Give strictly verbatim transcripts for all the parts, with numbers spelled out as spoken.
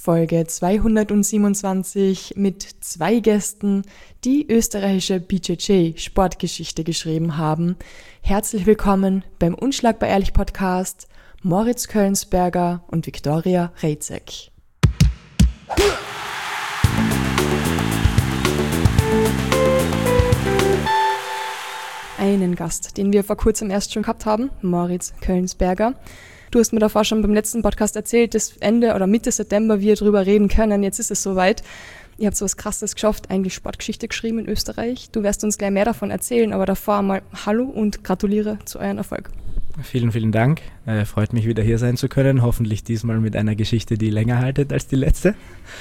Folge zweihundertsiebenundzwanzig mit zwei Gästen, die österreichische B J J Sportgeschichte geschrieben haben. Herzlich willkommen beim Unschlagbar Ehrlich Podcast, Moritz Kölnsberger und Viktoria Rejcek. Einen Gast, den wir vor kurzem erst schon gehabt haben, Moritz Kölnsberger. Du hast mir davor schon beim letzten Podcast erzählt, dass Ende oder Mitte September wir drüber reden können. Jetzt ist es soweit. Ihr habt so was Krasses geschafft, eigentlich Sportgeschichte geschrieben in Österreich. Du wirst uns gleich mehr davon erzählen, aber davor mal Hallo und gratuliere zu eurem Erfolg. Vielen, vielen Dank. Äh, freut mich, wieder hier sein zu können. Hoffentlich diesmal mit einer Geschichte, die länger haltet als die letzte.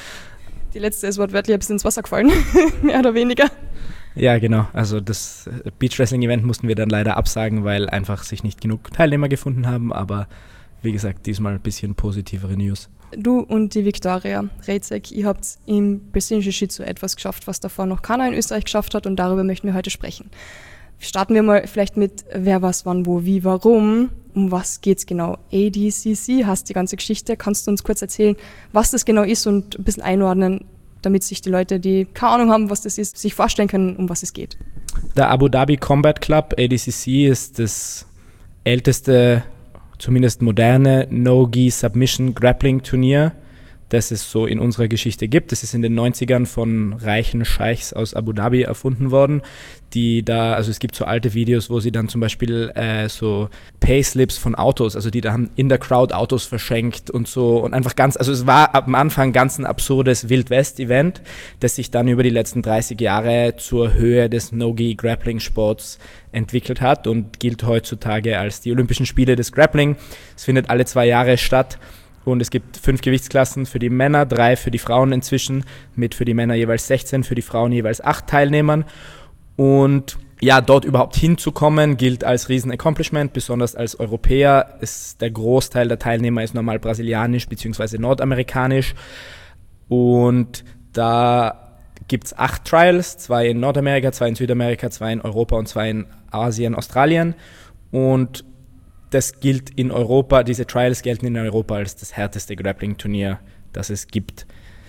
Die letzte ist wortwörtlich ein bisschen ins Wasser gefallen, mehr oder weniger. Ja, genau. Also das Beach-Wrestling-Event mussten wir dann leider absagen, weil einfach sich nicht genug Teilnehmer gefunden haben. Aber wie gesagt, diesmal ein bisschen positivere News. Du und die Viktoria Rejcek, ihr habt im Brazilian Jiu-Jitsu etwas geschafft, was davor noch keiner in Österreich geschafft hat, und darüber möchten wir heute sprechen. Starten wir mal vielleicht mit wer, was, wann, wo, wie, warum. Um was geht's genau? A D C C, hast die ganze Geschichte. Kannst du uns kurz erzählen, was das genau ist und ein bisschen einordnen, damit sich die Leute, die keine Ahnung haben, was das ist, sich vorstellen können, um was es geht? Der Abu Dhabi Combat Club, A D C C, ist das älteste, zumindest moderne No-Gi Submission Grappling Turnier, das es so in unserer Geschichte gibt. Das ist in den neunzigern von reichen Scheichs aus Abu Dhabi erfunden worden, die da, also es gibt so alte Videos, wo sie dann zum Beispiel äh, so Payslips von Autos, also die da haben in der Crowd Autos verschenkt und so, und einfach ganz, also es war am Anfang ganz ein absurdes Wild-West-Event, das sich dann über die letzten dreißig Jahre zur Höhe des No-Gi-Grappling-Sports entwickelt hat und gilt heutzutage als die Olympischen Spiele des Grappling. Es findet alle zwei Jahre statt. Und es gibt fünf Gewichtsklassen für die Männer, drei für die Frauen inzwischen, mit für die Männer jeweils sechzehn, für die Frauen jeweils acht Teilnehmern. Und ja, dort überhaupt hinzukommen, gilt als Riesen-Accomplishment, besonders als Europäer. Ist, der Großteil der Teilnehmer ist normal brasilianisch bzw. nordamerikanisch. Und da gibt es acht Trials, zwei in Nordamerika, zwei in Südamerika, zwei in Europa und zwei in Asien, Australien. Und das gilt in Europa, diese Trials gelten in Europa als das härteste Grappling-Turnier, das es gibt.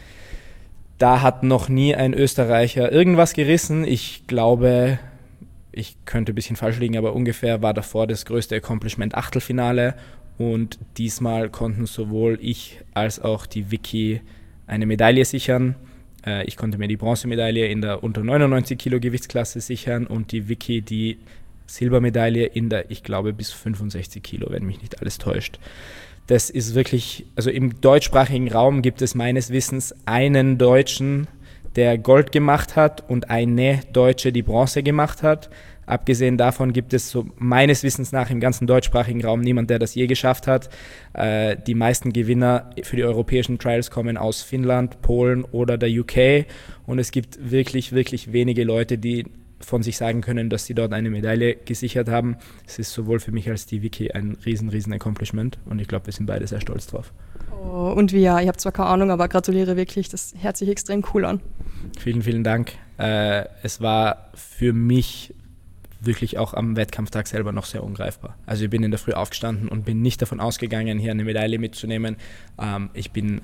Da hat noch nie ein Österreicher irgendwas gerissen. Ich glaube, ich könnte ein bisschen falsch liegen, aber ungefähr war davor das größte Accomplishment Achtelfinale. Und diesmal konnten sowohl ich als auch die Vicky eine Medaille sichern. Ich konnte mir die Bronzemedaille in der unter neunundneunzig Kilo Gewichtsklasse sichern und die Vicky die Silbermedaille in der, ich glaube, bis fünfundsechzig Kilo, wenn mich nicht alles täuscht. Das ist wirklich, also im deutschsprachigen Raum gibt es meines Wissens einen Deutschen, der Gold gemacht hat, und eine Deutsche, die Bronze gemacht hat. Abgesehen davon gibt es so meines Wissens nach im ganzen deutschsprachigen Raum niemand, der das je geschafft hat. Äh, die meisten Gewinner für die europäischen Trials kommen aus Finnland, Polen oder der U K, und es gibt wirklich, wirklich wenige Leute, die von sich sagen können, dass sie dort eine Medaille gesichert haben. Es ist sowohl für mich als die Vicky ein riesen, riesen Accomplishment, und ich glaube, wir sind beide sehr stolz drauf. Oh, und wie, ja, ich habe zwar keine Ahnung, aber gratuliere wirklich, das hört sich extrem cool an. Vielen, vielen Dank. Äh, es war für mich wirklich auch am Wettkampftag selber noch sehr ungreifbar. Also ich bin in der Früh aufgestanden und bin nicht davon ausgegangen, hier eine Medaille mitzunehmen. Ähm, ich bin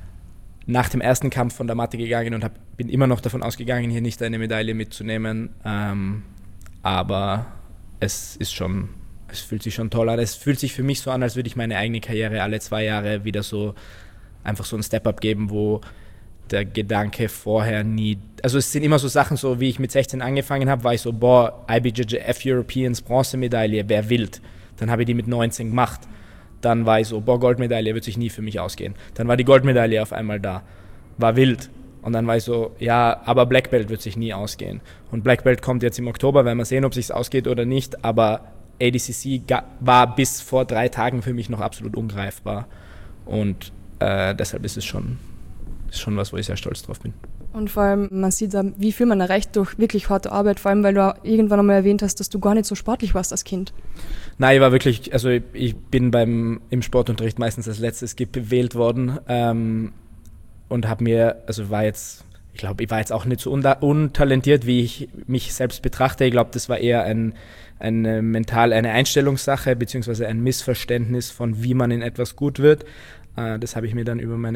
nach dem ersten Kampf von der Matte gegangen und hab, bin immer noch davon ausgegangen, hier nicht eine Medaille mitzunehmen. Ähm, aber es ist schon, es fühlt sich schon toll an. Es fühlt sich für mich so an, als würde ich meine eigene Karriere alle zwei Jahre wieder so einfach so ein Step-Up geben, wo der Gedanke vorher nie, also es sind immer so Sachen, so wie ich mit sechzehn angefangen habe, war ich so, boah, I B J J F Europeans Bronzemedaille, wer wild. Dann habe ich die mit neunzehn gemacht. Dann war ich so, boah, Goldmedaille wird sich nie für mich ausgehen. Dann war die Goldmedaille auf einmal da. War wild. Und dann war ich so, ja, aber Black Belt wird sich nie ausgehen. Und Black Belt kommt jetzt im Oktober, werden wir sehen, ob es sich ausgeht oder nicht. Aber A D C C war bis vor drei Tagen für mich noch absolut ungreifbar. Und äh, deshalb ist es schon, ist schon was, wo ich sehr stolz drauf bin. Und vor allem, man sieht da, wie viel man erreicht durch wirklich harte Arbeit, vor allem, weil du irgendwann einmal erwähnt hast, dass du gar nicht so sportlich warst als Kind. Nein, ich war wirklich, also ich bin beim im Sportunterricht meistens als letztes gewählt worden ähm, und habe mir, also war jetzt, ich glaube, ich war jetzt auch nicht so un- untalentiert, wie ich mich selbst betrachte. Ich glaube, das war eher ein, eine mental, eine Einstellungssache, beziehungsweise ein Missverständnis von, wie man in etwas gut wird. Äh, das habe ich mir dann über meine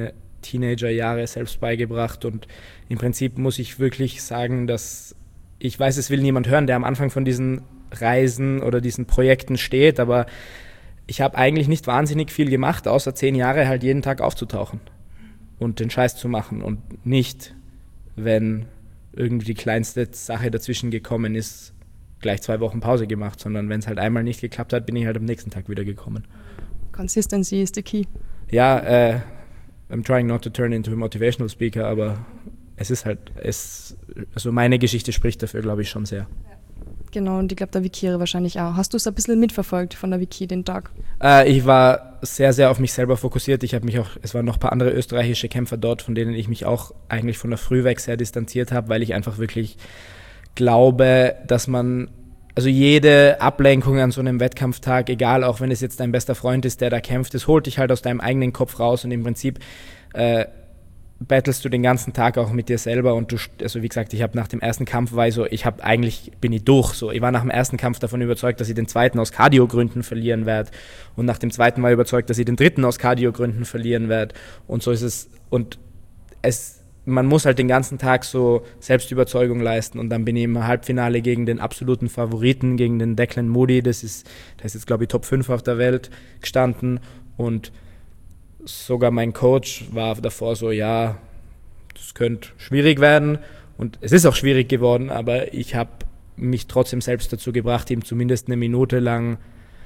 Teenagerjahre selbst beigebracht und im Prinzip muss ich wirklich sagen, dass ich weiß, es will niemand hören, der am Anfang von diesen Reisen oder diesen Projekten steht, aber ich habe eigentlich nicht wahnsinnig viel gemacht, außer zehn Jahre halt jeden Tag aufzutauchen und den Scheiß zu machen und nicht, wenn irgendwie die kleinste Sache dazwischen gekommen ist, gleich zwei Wochen Pause gemacht, sondern wenn es halt einmal nicht geklappt hat, bin ich halt am nächsten Tag wieder gekommen. Consistency is the key. Ja, äh, I'm trying not to turn into a motivational speaker, aber es ist halt, es, also meine Geschichte spricht dafür, glaube ich, schon sehr. Genau, und ich glaube, der Vikire wahrscheinlich auch. Hast du es ein bisschen mitverfolgt von der Wiki, den Tag? Äh, ich war sehr, sehr auf mich selber fokussiert. Ich habe mich auch, es waren noch ein paar andere österreichische Kämpfer dort, von denen ich mich auch eigentlich von der Früh weg sehr distanziert habe, weil ich einfach wirklich glaube, dass man, also jede Ablenkung an so einem Wettkampftag, egal, auch wenn es jetzt dein bester Freund ist, der da kämpft, das holt dich halt aus deinem eigenen Kopf raus und im Prinzip äh, battlest du den ganzen Tag auch mit dir selber und du, also wie gesagt, ich habe nach dem ersten Kampf war ich so, ich habe eigentlich, bin ich durch, so, ich war nach dem ersten Kampf davon überzeugt, dass ich den zweiten aus Cardio-Gründen verlieren werde und nach dem zweiten war ich überzeugt, dass ich den dritten aus Cardio-Gründen verlieren werde und so ist es und es, man muss halt den ganzen Tag so Selbstüberzeugung leisten und dann bin ich im Halbfinale gegen den absoluten Favoriten, gegen den Declan Moody, das ist, der ist jetzt glaube ich Top fünf auf der Welt gestanden und sogar mein Coach war davor so, ja, das könnte schwierig werden und es ist auch schwierig geworden, aber ich habe mich trotzdem selbst dazu gebracht, ihm zumindest eine Minute lang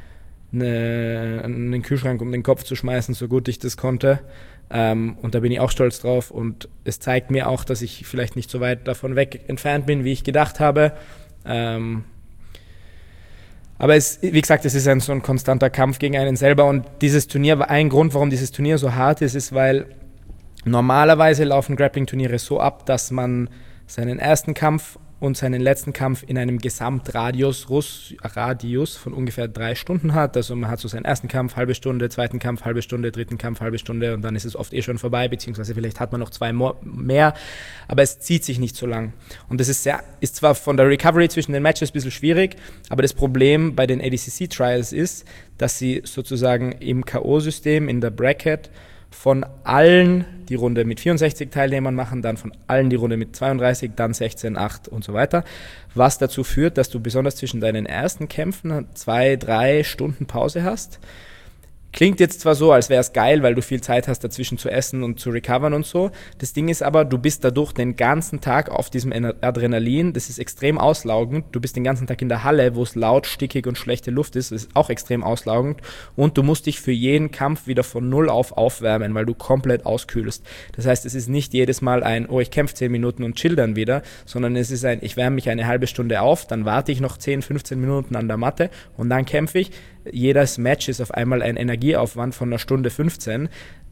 eine, einen Kühlschrank um den Kopf zu schmeißen, so gut ich das konnte. Ähm, und da bin ich auch stolz drauf und es zeigt mir auch, dass ich vielleicht nicht so weit davon weg entfernt bin, wie ich gedacht habe. Ähm, Aber es, wie gesagt, es ist ein so ein konstanter Kampf gegen einen selber und dieses Turnier war ein Grund, warum dieses Turnier so hart ist, ist, weil normalerweise laufen Grappling-Turniere so ab, dass man seinen ersten Kampf und seinen letzten Kampf in einem Gesamtradius Radius von ungefähr drei Stunden hat. Also man hat so seinen ersten Kampf, halbe Stunde, zweiten Kampf, halbe Stunde, dritten Kampf, halbe Stunde und dann ist es oft eh schon vorbei, beziehungsweise vielleicht hat man noch zwei mehr, aber es zieht sich nicht so lang. Und das ist, sehr, ist zwar von der Recovery zwischen den Matches ein bisschen schwierig, aber das Problem bei den A D C C-Trials ist, dass sie sozusagen im K O-System, in der Bracket, von allen die Runde mit vierundsechzig Teilnehmern machen, dann von allen die Runde mit zweiunddreißig, dann sechzehn, acht und so weiter, was dazu führt, dass du besonders zwischen deinen ersten Kämpfen zwei, drei Stunden Pause hast. Klingt jetzt zwar so, als wäre es geil, weil du viel Zeit hast, dazwischen zu essen und zu recovern und so. Das Ding ist aber, du bist dadurch den ganzen Tag auf diesem Adrenalin. Das ist extrem auslaugend. Du bist den ganzen Tag in der Halle, wo es laut, stickig und schlechte Luft ist. Das ist auch extrem auslaugend. Und du musst dich für jeden Kampf wieder von null auf aufwärmen, weil du komplett auskühlst. Das heißt, es ist nicht jedes Mal ein, oh, ich kämpfe zehn Minuten und chill dann wieder, sondern es ist ein, ich wärme mich eine halbe Stunde auf, dann warte ich noch zehn, fünfzehn Minuten an der Matte und dann kämpfe ich. Jedes Match ist auf einmal ein Energieaufwand von einer Stunde fünfzehn.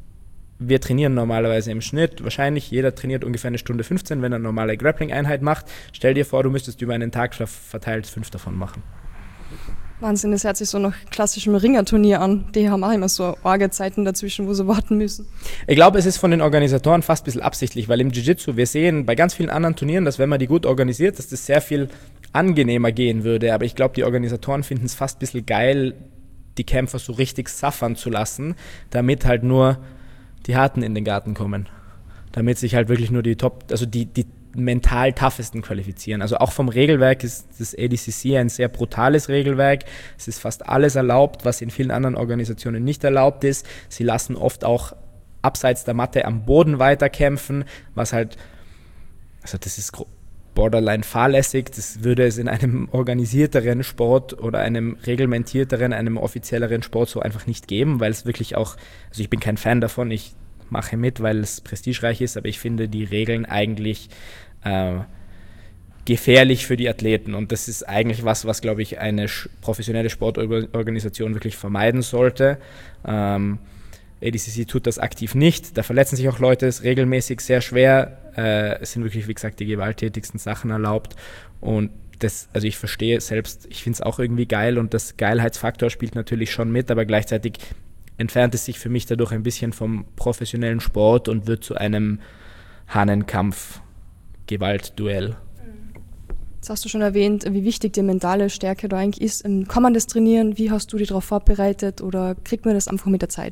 Wir trainieren normalerweise im Schnitt, wahrscheinlich jeder trainiert ungefähr eine Stunde fünfzehn, wenn er eine normale Grappling-Einheit macht. Stell dir vor, du müsstest über einen Tag verteilt fünf davon machen. Wahnsinn, das hört sich so nach klassischem Ringerturnier an. Die haben auch immer so arge Zeiten dazwischen, wo sie warten müssen. Ich glaube, es ist von den Organisatoren fast ein bisschen absichtlich, weil im Jiu-Jitsu, wir sehen bei ganz vielen anderen Turnieren, dass wenn man die gut organisiert, dass das sehr viel angenehmer gehen würde. Aber ich glaube, die Organisatoren finden es fast ein bisschen geil, die Kämpfer so richtig suffern zu lassen, damit halt nur die Harten in den Garten kommen. Damit sich halt wirklich nur die Top, also die, die mental toughesten qualifizieren. Also auch vom Regelwerk ist das A D C C ein sehr brutales Regelwerk. Es ist fast alles erlaubt, was in vielen anderen Organisationen nicht erlaubt ist. Sie lassen oft auch abseits der Matte am Boden weiterkämpfen, was halt, also das ist borderline fahrlässig. Das würde es in einem organisierteren Sport oder einem reglementierteren, einem offizielleren Sport so einfach nicht geben, weil es wirklich auch, also ich bin kein Fan davon, ich mache mit, weil es prestigereich ist, aber ich finde die Regeln eigentlich äh, gefährlich für die Athleten und das ist eigentlich was, was glaube ich eine professionelle Sportorganisation wirklich vermeiden sollte. Ähm, A D C C tut das aktiv nicht, da verletzen sich auch Leute, ist regelmäßig sehr schwer, äh, es sind wirklich, wie gesagt, die gewalttätigsten Sachen erlaubt und das, also ich verstehe selbst, ich finde es auch irgendwie geil und das Geilheitsfaktor spielt natürlich schon mit, aber gleichzeitig entfernt es sich für mich dadurch ein bisschen vom professionellen Sport und wird zu einem Hahnenkampf, Gewaltduell. Jetzt hast du schon erwähnt, wie wichtig die mentale Stärke da eigentlich ist. Kann man das trainieren? Wie hast du dich darauf vorbereitet oder kriegt man das einfach mit der Zeit?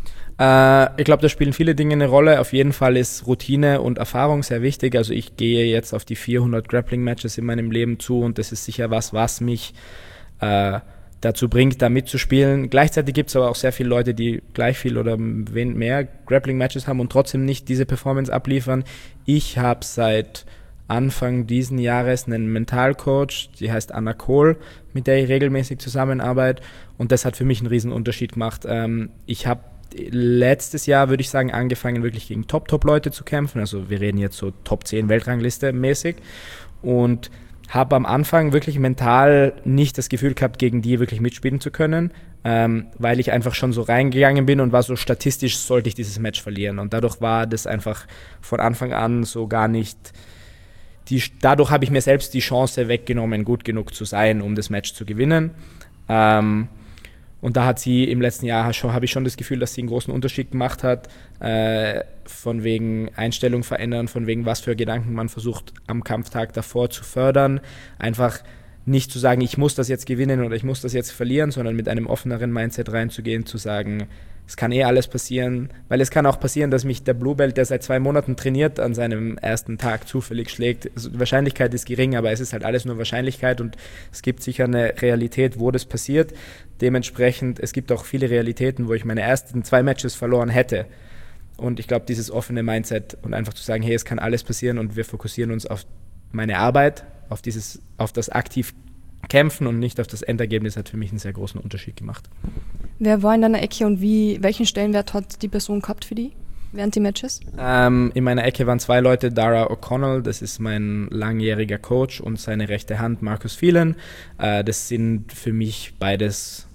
Äh, ich glaube, da spielen viele Dinge eine Rolle. Auf jeden Fall ist Routine und Erfahrung sehr wichtig. Also ich gehe jetzt auf die vierhundert Grappling-Matches in meinem Leben zu und das ist sicher was, was mich äh, dazu bringt, da mitzuspielen. Gleichzeitig gibt es aber auch sehr viele Leute, die gleich viel oder mehr Grappling-Matches haben und trotzdem nicht diese Performance abliefern. Ich habe seit Anfang diesen Jahres einen Mentalcoach, die heißt Anna Kohl, mit der ich regelmäßig zusammenarbeite und das hat für mich einen riesen Unterschied gemacht. Ähm, ich habe letztes Jahr, würde ich sagen, angefangen wirklich gegen Top-Top-Leute zu kämpfen, also wir reden jetzt so Top zehn Weltrangliste mäßig und habe am Anfang wirklich mental nicht das Gefühl gehabt, gegen die wirklich mitspielen zu können, ähm, weil ich einfach schon so reingegangen bin und war so statistisch, sollte ich dieses Match verlieren. Und dadurch war das einfach von Anfang an so gar nicht, die, dadurch habe ich mir selbst die Chance weggenommen, gut genug zu sein, um das Match zu gewinnen. Ähm, Und da hat sie im letzten Jahr schon, habe ich schon das Gefühl, dass sie einen großen Unterschied gemacht hat, äh, von wegen Einstellung verändern, von wegen was für Gedanken man versucht am Kampftag davor zu fördern. Einfach nicht zu sagen, ich muss das jetzt gewinnen oder ich muss das jetzt verlieren, sondern mit einem offeneren Mindset reinzugehen, zu sagen, es kann eh alles passieren, weil es kann auch passieren, dass mich der Blue Belt, der seit zwei Monaten trainiert, an seinem ersten Tag zufällig schlägt. Also die Wahrscheinlichkeit ist gering, aber es ist halt alles nur Wahrscheinlichkeit und es gibt sicher eine Realität, wo das passiert. Dementsprechend, es gibt auch viele Realitäten, wo ich meine ersten zwei Matches verloren hätte. Und ich glaube, dieses offene Mindset und einfach zu sagen, hey, es kann alles passieren und wir fokussieren uns auf meine Arbeit, auf dieses, auf das aktiv Kämpfen und nicht auf das Endergebnis, hat für mich einen sehr großen Unterschied gemacht. Wer war in deiner Ecke und wie, welchen Stellenwert hat die Person gehabt für die während die Matches? Ähm, in meiner Ecke waren zwei Leute, Dara O'Connell, das ist mein langjähriger Coach, und seine rechte Hand, Marcus Phelan. Äh, das sind für mich beides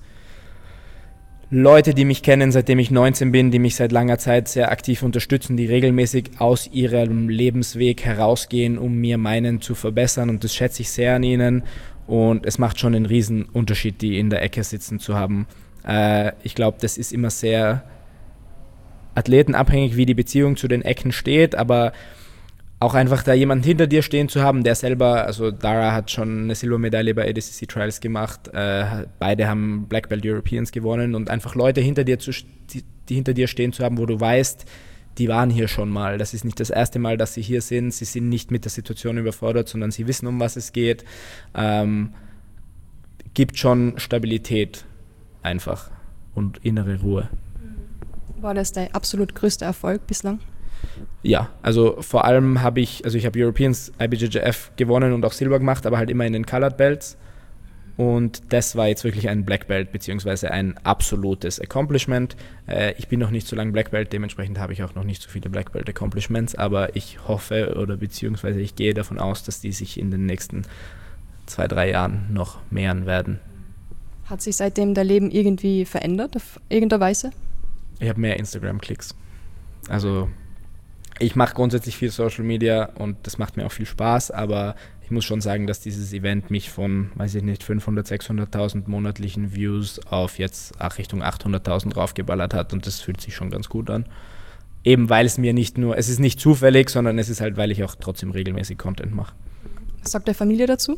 Leute, die mich kennen, seitdem ich neunzehn bin, die mich seit langer Zeit sehr aktiv unterstützen, die regelmäßig aus ihrem Lebensweg herausgehen, um mir meinen zu verbessern, und das schätze ich sehr an ihnen. Und es macht schon einen riesen Unterschied, die in der Ecke sitzen zu haben. Äh, ich glaube, das ist immer sehr athletenabhängig, wie die Beziehung zu den Ecken steht, aber auch einfach da jemanden hinter dir stehen zu haben, der selber, also Dara hat schon eine Silbermedaille bei A D C C Trials gemacht, äh, beide haben Black Belt Europeans gewonnen, und einfach Leute hinter dir zu, die, die hinter dir stehen zu haben, wo du weißt, die waren hier schon mal. Das ist nicht das erste Mal, dass sie hier sind. Sie sind nicht mit der Situation überfordert, sondern sie wissen, um was es geht. Ähm, gibt schon Stabilität einfach und innere Ruhe. War das dein absolut größter Erfolg bislang? Ja, also vor allem habe ich, also ich habe Europeans, I B J J F gewonnen und auch Silber gemacht, aber halt immer in den Colored Belts. Und das war jetzt wirklich ein Black Belt, beziehungsweise ein absolutes Accomplishment. Äh, ich bin noch nicht so lange Black Belt, dementsprechend habe ich auch noch nicht so viele Black Belt Accomplishments, aber ich hoffe oder beziehungsweise ich gehe davon aus, dass die sich in den nächsten zwei, drei Jahren noch mehren werden. Hat sich seitdem dein Leben irgendwie verändert, auf irgendeine Weise? Ich habe mehr Instagram-Klicks. Also ich mache grundsätzlich viel Social Media und das macht mir auch viel Spaß, aber ich muss schon sagen, dass dieses Event mich von, weiß ich nicht, fünfhundert, sechshunderttausend monatlichen Views auf jetzt ach, Richtung achthunderttausend draufgeballert hat, und das fühlt sich schon ganz gut an. Eben weil es mir nicht nur, es ist nicht zufällig, sondern es ist halt, weil ich auch trotzdem regelmäßig Content mache. Was sagt der Familie dazu?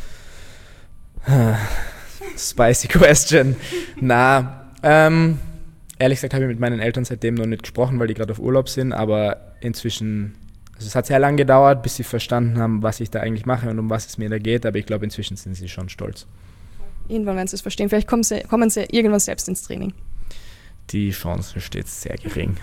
Spicy question. Na, ähm, ehrlich gesagt habe ich mit meinen Eltern seitdem noch nicht gesprochen, weil die gerade auf Urlaub sind, aber inzwischen, also es hat sehr lange gedauert, bis sie verstanden haben, was ich da eigentlich mache und um was es mir da geht, aber ich glaube, inzwischen sind sie schon stolz. Irgendwann werden sie es verstehen. Vielleicht kommen sie, kommen sie irgendwann selbst ins Training. Die Chance steht sehr gering.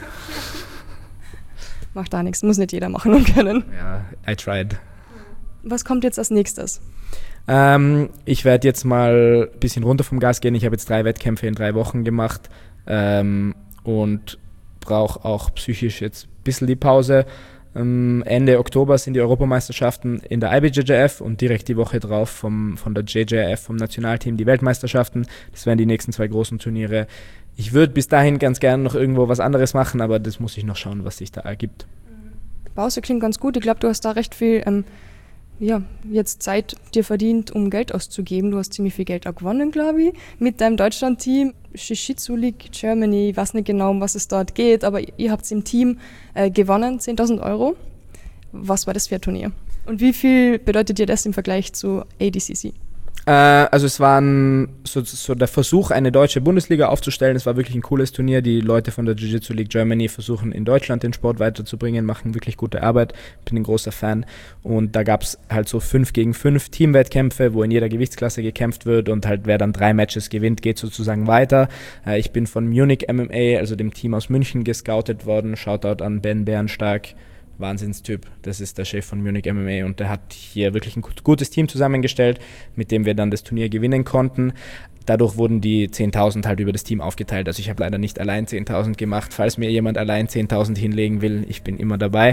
Macht da nichts, muss nicht jeder machen und können. Ja, I tried. Was kommt jetzt als nächstes? Ähm, ich werde jetzt mal ein bisschen runter vom Gas gehen. Ich habe jetzt drei Wettkämpfe in drei Wochen gemacht ähm, und brauche auch psychisch jetzt ein bisschen die Pause. Ähm, Ende Oktober sind die Europameisterschaften in der I B J J F und direkt die Woche drauf vom, von der J J F, vom Nationalteam, die Weltmeisterschaften. Das wären die nächsten zwei großen Turniere. Ich würde bis dahin ganz gerne noch irgendwo was anderes machen, aber das muss ich noch schauen, was sich da ergibt. Pause klingt ganz gut. Ich glaube, du hast da recht viel ähm, ja, jetzt Zeit dir verdient, um Geld auszugeben. Du hast ziemlich viel Geld auch gewonnen, glaube ich, mit deinem Deutschland-Team. Jiu-Jitsu League Germany, ich weiß nicht genau, um was es dort geht, aber ihr habt im Team äh, gewonnen, zehntausend Euro. Was war das für ein Turnier? Und wie viel bedeutet dir das im Vergleich zu A D C C? Äh, also es war ein, so, so der Versuch, eine deutsche Bundesliga aufzustellen. Es war wirklich ein cooles Turnier. Die Leute von der Jiu-Jitsu League Germany versuchen in Deutschland den Sport weiterzubringen, machen wirklich gute Arbeit. Bin ein großer Fan. Und da gab es halt so fünf gegen fünf Teamwettkämpfe, wo in jeder Gewichtsklasse gekämpft wird und halt wer dann drei Matches gewinnt, geht sozusagen weiter. Äh, ich bin von Munich M M A, also dem Team aus München, gescoutet worden. Shoutout an Ben Bärenstark. Wahnsinnstyp, das ist der Chef von Munich M M A und der hat hier wirklich ein gutes Team zusammengestellt, mit dem wir dann das Turnier gewinnen konnten. Dadurch wurden die zehntausend halt über das Team aufgeteilt, also ich habe leider nicht allein zehntausend gemacht. Falls mir jemand allein zehntausend hinlegen will, ich bin immer dabei.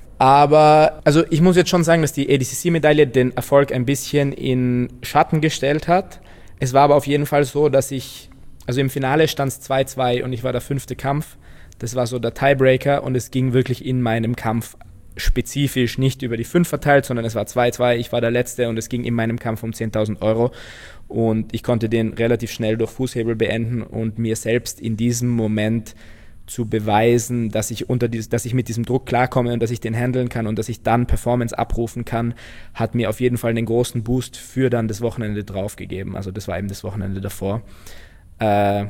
Aber also ich muss jetzt schon sagen, dass die A D C C-Medaille den Erfolg ein bisschen in Schatten gestellt hat. Es war aber auf jeden Fall so, dass ich, also im Finale stand es zwei zwei und ich war der fünfte Kampf. Das war so der Tiebreaker und es ging wirklich in meinem Kampf spezifisch nicht über die fünf verteilt, sondern es war zwei zwei, ich war der Letzte und es ging in meinem Kampf um zehntausend Euro und ich konnte den relativ schnell durch Fußhebel beenden und mir selbst in diesem Moment zu beweisen, dass ich, unter dies, dass ich mit diesem Druck klarkomme und dass ich den handeln kann und dass ich dann Performance abrufen kann, hat mir auf jeden Fall einen großen Boost für dann das Wochenende drauf gegeben. Also das war eben das Wochenende davor. Äh,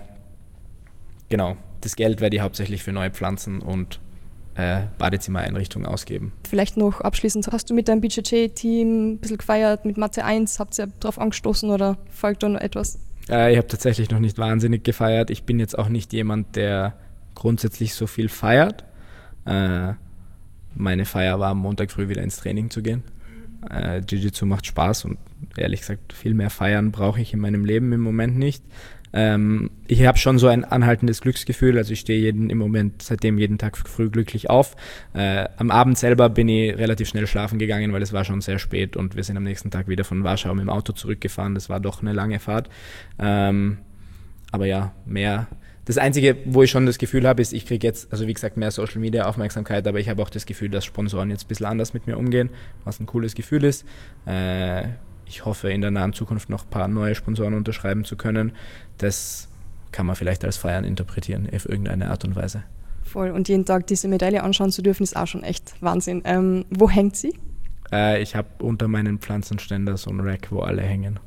genau. Das Geld werde ich hauptsächlich für neue Pflanzen und äh, Badezimmereinrichtungen ausgeben. Vielleicht noch abschließend, hast du mit deinem B J J-Team ein bisschen gefeiert, mit Mathe eins, habt ihr drauf angestoßen oder folgt da noch etwas? Äh, ich habe tatsächlich noch nicht wahnsinnig gefeiert. Ich bin jetzt auch nicht jemand, der grundsätzlich so viel feiert. Äh, meine Feier war am Montag früh wieder ins Training zu gehen. Äh, Jiu-Jitsu macht Spaß und ehrlich gesagt, viel mehr feiern brauche ich in meinem Leben im Moment nicht. Ähm, ich habe schon so ein anhaltendes Glücksgefühl, also ich stehe jeden, im Moment seitdem jeden Tag früh glücklich auf. Äh, am Abend selber bin ich relativ schnell schlafen gegangen, weil es war schon sehr spät und wir sind am nächsten Tag wieder von Warschau mit dem Auto zurückgefahren. Das war doch eine lange Fahrt. Ähm, aber ja, mehr. Das Einzige, wo ich schon das Gefühl habe, ist, ich kriege jetzt, also wie gesagt, mehr Social Media Aufmerksamkeit, aber ich habe auch das Gefühl, dass Sponsoren jetzt ein bisschen anders mit mir umgehen, was ein cooles Gefühl ist. Äh, Ich hoffe, in der nahen Zukunft noch ein paar neue Sponsoren unterschreiben zu können. Das kann man vielleicht als Feiern interpretieren, auf irgendeine Art und Weise. Voll. Und jeden Tag diese Medaille anschauen zu dürfen, ist auch schon echt Wahnsinn. Ähm, wo hängt sie? Äh, ich habe unter meinen Pflanzenständer so ein Rack, wo alle hängen.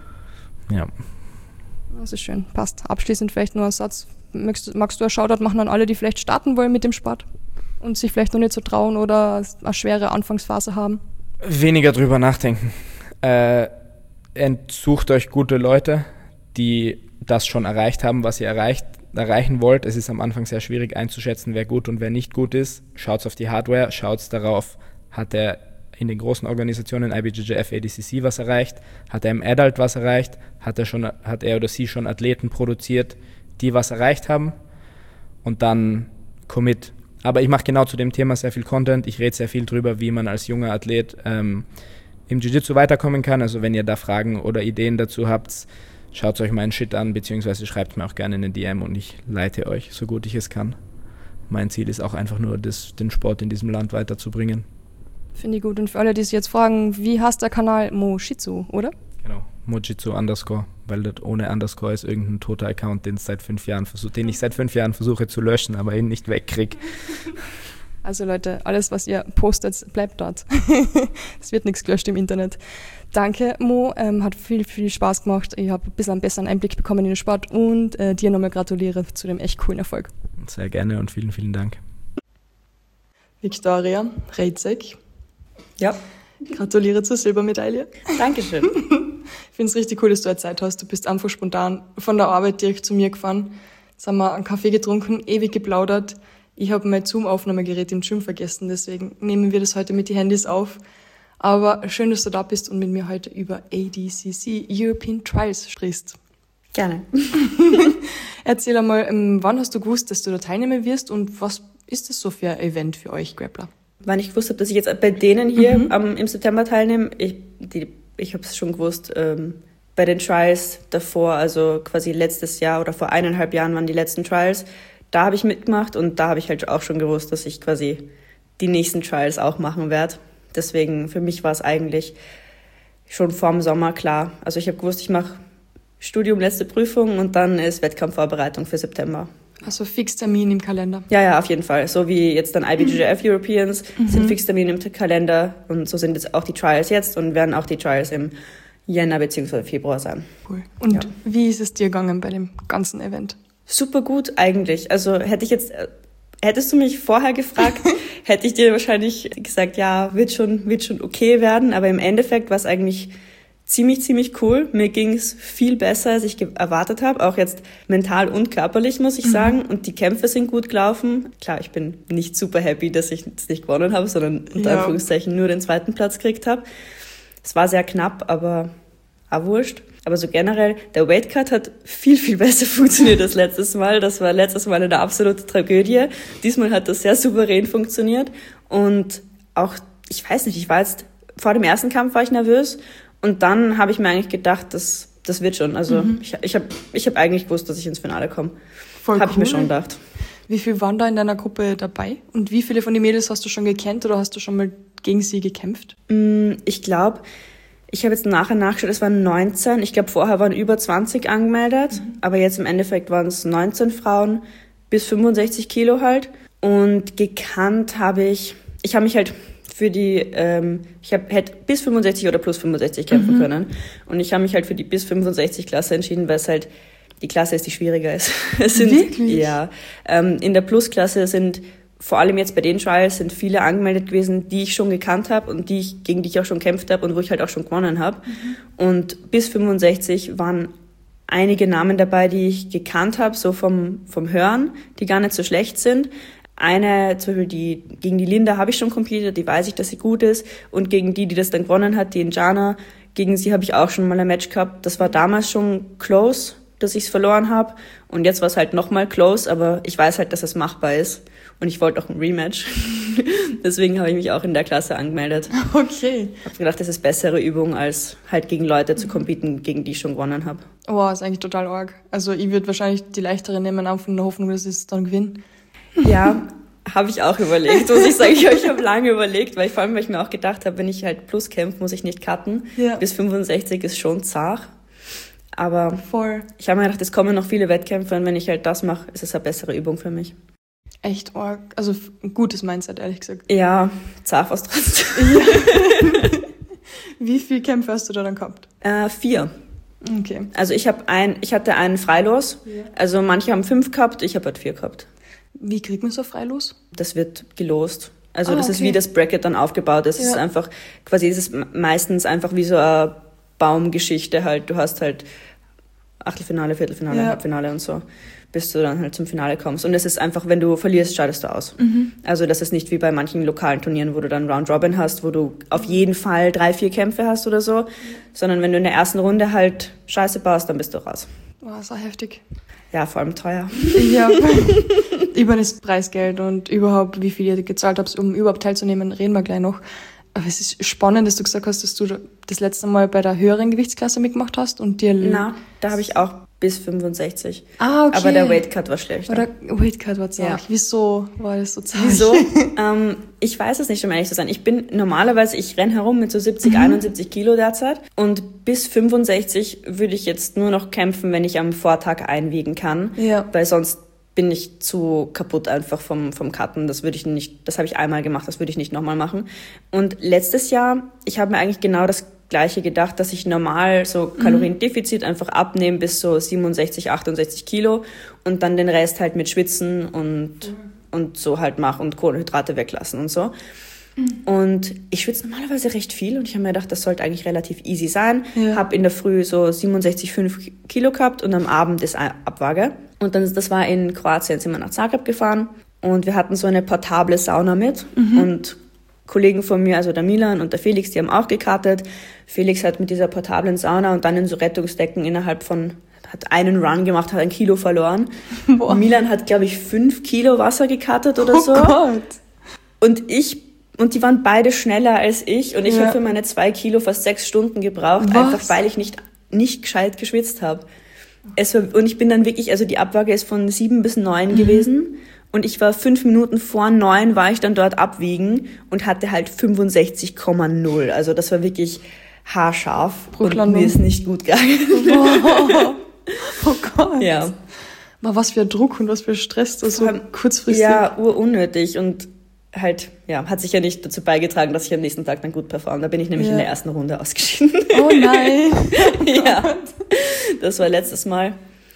Ja. Das ist schön. Passt. Abschließend vielleicht nur ein Satz. Magst, magst du einen Shoutout machen an alle, die vielleicht starten wollen mit dem Sport und sich vielleicht noch nicht so trauen oder eine schwere Anfangsphase haben? Weniger drüber nachdenken. Äh, sucht euch gute Leute, die das schon erreicht haben, was ihr erreicht, erreichen wollt. Es ist am Anfang sehr schwierig einzuschätzen, wer gut und wer nicht gut ist. Schaut auf die Hardware, schaut darauf, hat er in den großen Organisationen I B J J F, A D C C was erreicht, hat er im Adult was erreicht, hat er, schon, hat er oder sie schon Athleten produziert, die was erreicht haben und dann commit. Aber ich mache genau zu dem Thema sehr viel Content, ich rede sehr viel drüber, wie man als junger Athlet ähm, im Jiu-Jitsu weiterkommen kann. Also wenn ihr da Fragen oder Ideen dazu habt, schaut euch meinen Shit an, beziehungsweise schreibt mir auch gerne in den D M und ich leite euch, so gut ich es kann. Mein Ziel ist auch einfach nur, das, den Sport in diesem Land weiterzubringen. Finde ich gut. Und für alle, die sich jetzt fragen, wie heißt der Kanal? Mojitsu, oder? Genau, Mojitsu Underscore, weil das ohne Underscore ist irgendein toter Account, den, seit fünf Jahren versuch, den ich seit fünf Jahren versuche zu löschen, aber ihn nicht wegkriege. Also Leute, alles, was ihr postet, bleibt dort. Es wird nichts gelöscht im Internet. Danke, Mo. Ähm, hat viel, viel Spaß gemacht. Ich habe ein bisschen einen besseren Einblick bekommen in den Sport und äh, dir nochmal gratuliere zu dem echt coolen Erfolg. Sehr gerne und vielen, vielen Dank. Viktoria Rejcek. Ja. Gratuliere zur Silbermedaille. Dankeschön. Ich finde es richtig cool, dass du heute Zeit hast. Du bist einfach spontan von der Arbeit direkt zu mir gefahren. Jetzt haben wir einen Kaffee getrunken, ewig geplaudert. Ich habe mein Zoom-Aufnahmegerät im Gym vergessen, deswegen nehmen wir das heute mit den Handys auf. Aber schön, dass du da bist und mit mir heute über A D C C European Trials sprichst. Gerne. Erzähl einmal, wann hast du gewusst, dass du da teilnehmen wirst und was ist das so für ein Event für euch, Grappler? Wann ich gewusst habe, dass ich jetzt bei denen hier Mhm. am, im September teilnehme, ich, die, ich habe es schon gewusst, ähm, bei den Trials davor, also quasi letztes Jahr oder vor eineinhalb Jahren waren die letzten Trials, da habe ich mitgemacht und da habe ich halt auch schon gewusst, dass ich quasi die nächsten Trials auch machen werde. Deswegen, für mich war es eigentlich schon vorm Sommer klar. Also ich habe gewusst, ich mache Studium, letzte Prüfung und dann ist Wettkampfvorbereitung für September. Also Fixtermin im Kalender. Ja, ja, auf jeden Fall. So wie jetzt dann I B J J F Europeans Mhm. sind Fixtermine im Kalender und so sind jetzt auch die Trials jetzt und werden auch die Trials im Jänner bzw. Februar sein. Cool. Und Ja. wie ist es dir gegangen bei dem ganzen Event? Super gut eigentlich. Also hätte ich jetzt, hättest du mich vorher gefragt, hätte ich dir wahrscheinlich gesagt, ja, wird schon, wird schon okay werden. Aber im Endeffekt war es eigentlich ziemlich, ziemlich cool. Mir ging es viel besser, als ich ge- erwartet habe. Auch jetzt mental und körperlich, muss ich Mhm. sagen. Und die Kämpfe sind gut gelaufen. Klar, ich bin nicht super happy, dass ich es nicht gewonnen habe, sondern unter Ja. Anführungszeichen nur den zweiten Platz gekriegt habe. Es war sehr knapp, aber auch wurscht. Aber so generell, der Weightcut hat viel, viel besser funktioniert als letztes Mal. Das war letztes Mal eine absolute Tragödie. Diesmal hat das sehr souverän funktioniert. Und auch, ich weiß nicht, ich war jetzt, vor dem ersten Kampf war ich nervös. Und dann habe ich mir eigentlich gedacht, das, das wird schon. Also Mhm. ich, ich habe ich hab eigentlich gewusst, dass ich ins Finale komme. Voll Habe ich mir cool. schon gedacht. Wie viele waren da in deiner Gruppe dabei? Und wie viele von den Mädels hast du schon gekannt oder hast du schon mal gegen sie gekämpft? Mm, Ich glaube, ich habe jetzt nachher nachgeschaut, es waren neunzehn. Ich glaube, vorher waren über zwanzig angemeldet. Aber jetzt im Endeffekt waren es neunzehn Frauen bis fünfundsechzig Kilo halt. Und gekannt habe ich, ich habe mich halt für die, ähm, ich hab, hätte bis fünfundsechzig oder plus fünfundsechzig kämpfen Mhm. können. Und ich habe mich halt für die bis fünfundsechzig Klasse entschieden, weil es halt die Klasse ist, die schwieriger ist. Es sind, Wirklich? Ja. Ähm, in der Plusklasse sind, vor allem jetzt bei den Trials, sind viele angemeldet gewesen, die ich schon gekannt habe und die ich, gegen die ich auch schon gekämpft habe und wo ich halt auch schon gewonnen habe. Mhm. Und bis fünfundsechzig waren einige Namen dabei, die ich gekannt habe, so vom, vom Hören, die gar nicht so schlecht sind. Eine, zum Beispiel die, gegen die Linda habe ich schon competed, die weiß ich, dass sie gut ist. Und gegen die, die das dann gewonnen hat, die Njana, gegen sie habe ich auch schon mal ein Match gehabt. Das war damals schon close, dass ich es verloren habe. Und jetzt war es halt nochmal close, aber ich weiß halt, dass es machbar ist. Und ich wollte auch ein Rematch. Deswegen habe ich mich auch in der Klasse angemeldet. Okay. Ich habe gedacht, das ist bessere Übung, als halt gegen Leute zu competen, gegen die ich schon gewonnen habe. Wow, ist eigentlich total arg. Also ich würde wahrscheinlich die leichtere nehmen, einfach in der Hoffnung, dass ich es dann gewinne. Ja, habe ich auch überlegt, muss ich sagen. Ich, ich habe lange überlegt, weil ich vor allem, weil ich mir auch gedacht habe, wenn ich halt plus kämpfe, muss ich nicht cutten. Ja. Bis fünfundsechzig ist schon zart. Aber Voll. ich habe mir gedacht, es kommen noch viele Wettkämpfe und wenn ich halt das mache, ist es eine bessere Übung für mich. Echt arg. Also f- ein gutes Mindset, ehrlich gesagt. Ja, zart was trotzdem. Wie viele Kämpfe hast du da dann gehabt? Äh, vier. Okay. Also ich habe ein, ich hatte einen Freilos. Ja. Also manche haben fünf gehabt, ich habe halt vier gehabt. Wie kriegt man so freilos? Das wird gelost. Also Ah, das ist okay. wie das Bracket dann aufgebaut ist. Es Ja. ist einfach, quasi ist es meistens einfach wie so eine Baumgeschichte halt. Du hast halt Achtelfinale, Viertelfinale, Ja. Halbfinale und so, bis du dann halt zum Finale kommst. Und es ist einfach, wenn du verlierst, scheidest du aus. Mhm. Also das ist nicht wie bei manchen lokalen Turnieren, wo du dann Round Robin hast, wo du auf jeden Fall drei, vier Kämpfe hast oder so, sondern wenn du in der ersten Runde halt Scheiße baust, dann bist du raus. Wow, ist auch heftig. Ja, vor allem teuer. Ja, über das Preisgeld und überhaupt, wie viel ihr gezahlt habt, um überhaupt teilzunehmen, reden wir gleich noch. Aber es ist spannend, dass du gesagt hast, dass du das letzte Mal bei der höheren Gewichtsklasse mitgemacht hast und dir... Na, da habe ich auch bis fünfundsechzig. Ah, okay. Aber der Weightcut war schlecht. Oder Weightcut war zart. Ja. Wieso war das so zart? Wieso? ähm, ich weiß es nicht, um ehrlich zu sein. Ich bin normalerweise, ich renne herum mit so siebzig, Mhm. einundsiebzig Kilo derzeit. Und bis fünfundsechzig würde ich jetzt nur noch kämpfen, wenn ich am Vortag einwiegen kann. Ja. Weil sonst bin ich zu kaputt einfach vom, vom Cutten. Das würde ich nicht, das habe ich einmal gemacht, das würde ich nicht nochmal machen. Und letztes Jahr, ich habe mir eigentlich genau das Gleiche gedacht, dass ich normal so Kaloriendefizit einfach abnehme bis so siebenundsechzig, achtundsechzig Kilo und dann den Rest halt mit Schwitzen und, und so halt mache und Kohlenhydrate weglassen und so. Und ich schwitze normalerweise recht viel und ich habe mir gedacht, das sollte eigentlich relativ easy sein. Ja. Habe in der Früh so siebenundsechzig Komma fünf Kilo gehabt und am Abend ist Abwaage. Und dann, das war in Kroatien, sind wir nach Zagreb gefahren und wir hatten so eine portable Sauna mit und Kollegen von mir, also der Milan und der Felix, die haben auch gekartet. Felix hat mit dieser portablen Sauna und dann in so Rettungsdecken innerhalb von, hat einen Run gemacht, hat ein Kilo verloren. Boah. Milan hat, glaube ich, fünf Kilo Wasser gekartet oder Oh so. Gott. Und ich, und die waren beide schneller als ich und ich Ja. habe für meine zwei Kilo fast sechs Stunden gebraucht, Was? einfach weil ich nicht, nicht gescheit geschwitzt habe. Es war, und ich bin dann wirklich, also die Abwaage ist von sieben bis neun Mhm. gewesen und ich war fünf Minuten vor neun, war ich dann dort abwiegen und hatte halt fünfundsechzig Komma null. Also das war wirklich haarscharf und Bruchlandung. mir ist nicht gut gegangen. Wow. Oh Gott. Ja. Mal was für ein Druck und was für Stress, das so Vor allem- kurzfristig. Ja, urunnötig und halt, ja, hat sicher nicht dazu beigetragen, dass ich am nächsten Tag dann gut performe. Da bin ich nämlich ja. in der ersten Runde ausgeschieden. Oh nein. Ja, das war letztes Mal.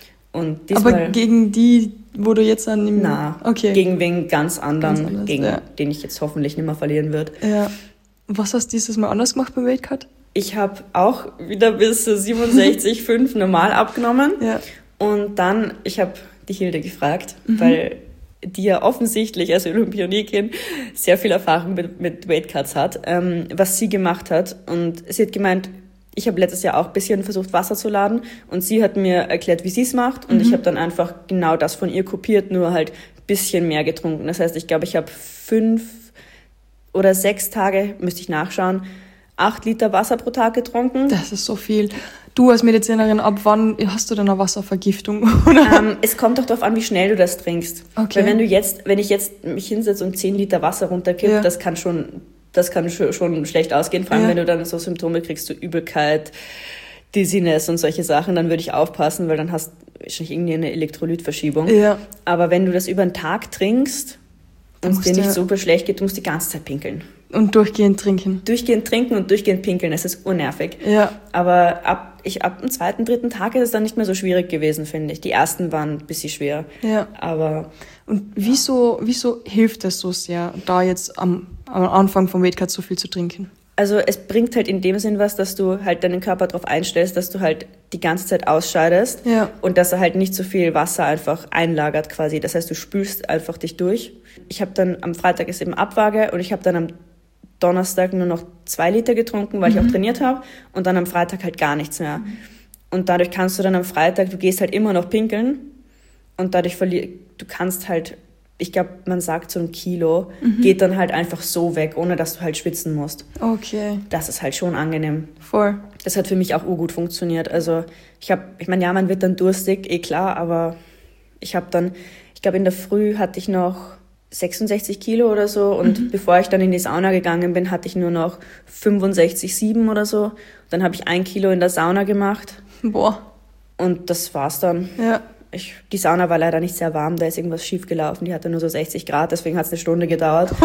Und diesmal, aber gegen die, wo du jetzt an dem... Na, okay. gegen wen ganz anderen, Ganz anders, gegen ja. den ich jetzt hoffentlich nicht mehr verlieren würde. Ja. Was hast du dieses Mal anders gemacht beim Weightcut? Ich habe auch wieder bis siebenundsechzig Komma fünf normal abgenommen. Ja. Und dann, ich habe die Hilde gefragt, Mhm. weil die ja offensichtlich als Olympionikin sehr viel Erfahrung mit, mit Weightcuts hat, ähm, was sie gemacht hat. Und sie hat gemeint, ich habe letztes Jahr auch ein bisschen versucht, Wasser zu laden und sie hat mir erklärt, wie sie es macht und mhm. ich habe dann einfach genau das von ihr kopiert, nur halt ein bisschen mehr getrunken. Das heißt, ich glaube, ich habe fünf oder sechs Tage, müsste ich nachschauen, acht Liter Wasser pro Tag getrunken. Das ist so viel. Du als Medizinerin, ab wann hast du denn eine Wasservergiftung? ähm, es kommt doch darauf an, wie schnell du das trinkst. Okay. Weil wenn du jetzt, wenn ich jetzt mich hinsetze und zehn Liter Wasser runterkippe, Ja. das kann schon... Das kann schon schlecht ausgehen, vor allem Ja. wenn du dann so Symptome kriegst, so Übelkeit, Dizziness und solche Sachen, dann würde ich aufpassen, weil dann hast du wahrscheinlich irgendwie eine Elektrolytverschiebung. Ja. Aber wenn du das über den Tag trinkst und es musst dir du nicht ja- super schlecht geht, du musst die ganze Zeit pinkeln. Und durchgehend trinken. Durchgehend trinken und durchgehend pinkeln, das ist unnervig. Ja. Aber ab, ich, ab dem zweiten, dritten Tag ist es dann nicht mehr so schwierig gewesen, finde ich. Die ersten waren ein bisschen schwer. Ja. Aber Und wieso, wieso hilft es so sehr, da jetzt am, am Anfang vom Weightcut so viel zu trinken? also es bringt halt in dem Sinn was, dass du halt deinen Körper darauf einstellst, dass du halt die ganze Zeit ausscheidest Ja. und dass er halt nicht so viel Wasser einfach einlagert quasi. Das heißt, du spülst einfach dich durch. Ich habe dann am Freitag ist eben Abwaage und ich habe dann am Donnerstag nur noch zwei Liter getrunken, weil Mhm. ich auch trainiert habe und dann am Freitag halt gar nichts mehr. Mhm. Und dadurch kannst du dann am Freitag, du gehst halt immer noch pinkeln und dadurch verlierst, du kannst halt, ich glaube, man sagt so ein Kilo, Mhm. geht dann halt einfach so weg, ohne dass du halt schwitzen musst. Okay, Das ist halt schon angenehm. voll. Das hat für mich auch urgut funktioniert. Also ich habe, ich meine, ja, man wird dann durstig, eh klar, aber ich habe dann, ich glaube, in der Früh hatte ich noch sechsundsechzig Kilo oder so und Mhm. bevor ich dann in die Sauna gegangen bin, hatte ich nur noch fünfundsechzig Komma sieben oder so. Dann habe ich ein Kilo in der Sauna gemacht Boah, und das war's dann. ja. Ich, die Sauna war leider nicht sehr warm, da ist irgendwas schief gelaufen. Die hatte nur so sechzig Grad, deswegen hat es eine Stunde gedauert. Oh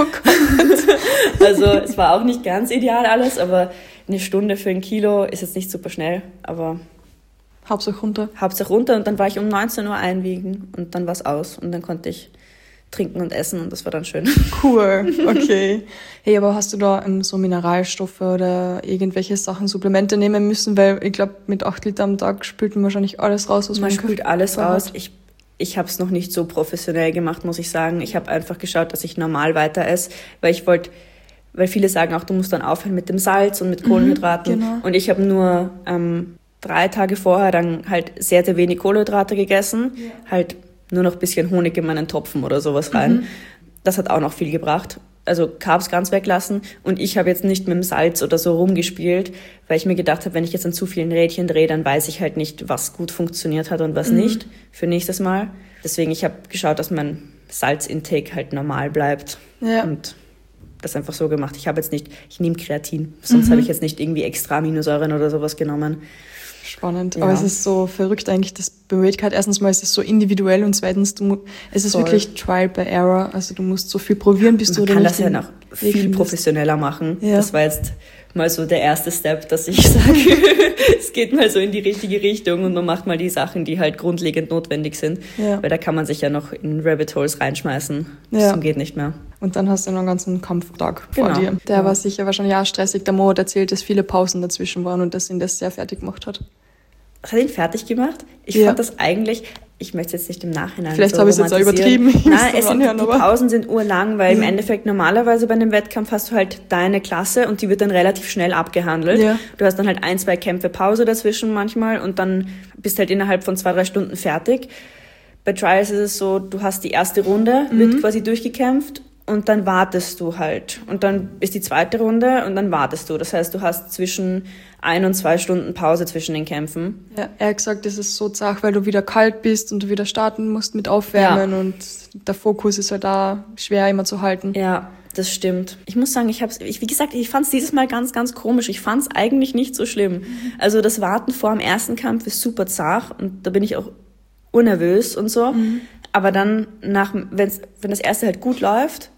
Gott. Also es war auch nicht ganz ideal alles, aber eine Stunde für ein Kilo ist jetzt nicht super schnell. Aber Hauptsache runter. Hauptsache runter und dann war ich um neunzehn Uhr einwiegen und dann war es aus und dann konnte ich trinken und essen und das war dann schön. Cool, okay. Hey, aber hast du da ähm, so Mineralstoffe oder irgendwelche Sachen, Supplemente nehmen müssen? Weil ich glaube, mit acht Liter am Tag spült man wahrscheinlich alles raus, was Man man spült alles Körper raus. hat. Ich, ich habe es noch nicht so professionell gemacht, muss ich sagen. Ich habe einfach geschaut, dass ich normal weiter esse, weil ich wollte, weil viele sagen auch, du musst dann aufhören mit dem Salz und mit Kohlenhydraten. genau. Und ich habe nur ähm, drei Tage vorher dann halt sehr, sehr wenig Kohlenhydrate gegessen, halt nur noch ein bisschen Honig in meinen Topfen oder sowas rein. Mhm. Das hat auch noch viel gebracht. Also Carbs ganz weglassen. Und ich habe jetzt nicht mit dem Salz oder so rumgespielt, weil ich mir gedacht habe, wenn ich jetzt an zu vielen Rädchen drehe, dann weiß ich halt nicht, was gut funktioniert hat und was Mhm. nicht für nächstes Mal. Deswegen, ich habe geschaut, dass mein Salzintake halt normal bleibt. Ja. Und das einfach so gemacht. Ich habe jetzt nicht, ich nehme Kreatin. Sonst Mhm. habe ich jetzt nicht irgendwie extra Aminosäuren oder sowas genommen. Spannend. Ja. Aber es ist so verrückt eigentlich, das beim Weightcut. Erstens mal ist es so individuell und zweitens, du, mu- es ist Voll. wirklich Trial by Error. Also du musst so viel probieren, bis du Man den kann das ja richtigen noch Weg viel findest. professioneller machen. Ja. Das war jetzt mal so der erste Step, dass ich sage, es geht mal so in die richtige Richtung und man macht mal die Sachen, die halt grundlegend notwendig sind. Ja. Weil da kann man sich ja noch in Rabbit Holes reinschmeißen. Ja. Das geht nicht mehr. Und dann hast du noch einen ganzen Kampftag vor Genau. dir. Der Ja. war sicher wahrscheinlich auch stressig. Der Mo hat erzählt, dass viele Pausen dazwischen waren und dass ihn das sehr fertig gemacht hat. Was hat ihn fertig gemacht? Ich Ja. fand das eigentlich, ich möchte es jetzt nicht im Nachhinein Vielleicht so habe ich es jetzt auch romantisieren. übertrieben. Ich Nein, müsste es sind, anhören, die aber- Pausen sind urlang, weil im Ja. Endeffekt normalerweise bei einem Wettkampf hast du halt deine Klasse und die wird dann relativ schnell abgehandelt. Ja. Du hast dann halt ein, zwei Kämpfe Pause dazwischen manchmal und dann bist halt innerhalb von zwei, drei Stunden fertig. Bei Trials ist es so, du hast die erste Runde, Mhm. wird quasi durchgekämpft und dann wartest du halt. Und dann ist die zweite Runde und dann wartest du. Das heißt, du hast zwischen ein und zwei Stunden Pause zwischen den Kämpfen. Ja, er hat gesagt, das ist so zart, weil du wieder kalt bist und du wieder starten musst mit Aufwärmen und der Fokus ist halt da schwer immer zu halten. Ja, das stimmt. Ich muss sagen, ich hab's, ich, wie gesagt, ich fand's dieses Mal ganz, ganz komisch. Ich fand's eigentlich nicht so schlimm. Also das Warten vor dem ersten Kampf ist super zart und da bin ich auch unnervös und so. Aber dann nach, wenn's, wenn das erste halt gut läuft,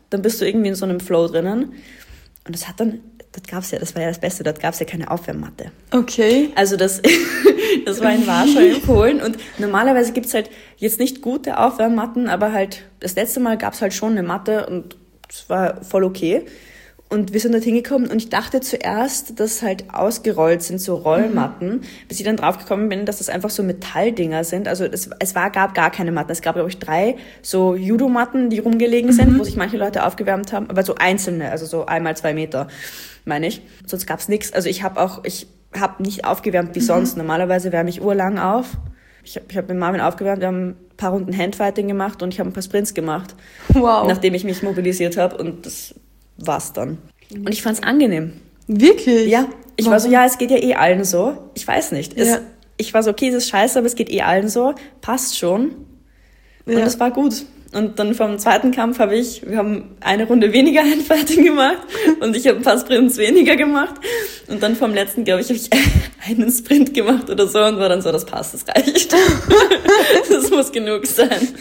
dann bist du irgendwie in so einem Flow drinnen. Und das hat dann, das gab's ja, das war ja das Beste, dort gab es ja keine Aufwärmmatte. Okay. Also das, das war in Warschau, in Polen. Und normalerweise gibt's halt jetzt nicht gute Aufwärmmatten, aber halt das letzte Mal gab's halt schon eine Matte und es war voll okay. Und wir sind dort hingekommen und ich dachte zuerst, dass halt ausgerollt sind, so Rollmatten, mhm. bis ich dann draufgekommen bin, dass das einfach so Metalldinger sind. Also es, es war, gab gar keine Matten. Es gab, glaube ich, drei so Judo-Matten, die rumgelegen sind, mhm. wo sich manche Leute aufgewärmt haben, aber so einzelne, also so einmal zwei Meter, meine ich. Sonst gab's nichts. Also ich habe auch, ich habe nicht aufgewärmt wie mhm. sonst. Normalerweise wärme ich urlang auf. Ich habe ich hab mit Marvin aufgewärmt, wir haben ein paar Runden Handfighting gemacht und ich habe ein paar Sprints gemacht, wow. nachdem ich mich mobilisiert habe und das war's dann. Und ich fand's angenehm. Wirklich? Ja. Ich Warum? war so, ja, es geht ja eh allen so. Ich weiß nicht. Es, ja. Ich war so, okay, es ist scheiße, aber es geht eh allen so. Passt schon. Ja. Und es war gut. Und dann vom zweiten Kampf habe ich, wir haben eine Runde weniger Handfighting gemacht und ich habe ein paar Sprints weniger gemacht. Und dann vom letzten, glaube ich, habe ich einen Sprint gemacht oder so und war dann so, das passt, das reicht. Das muss genug sein.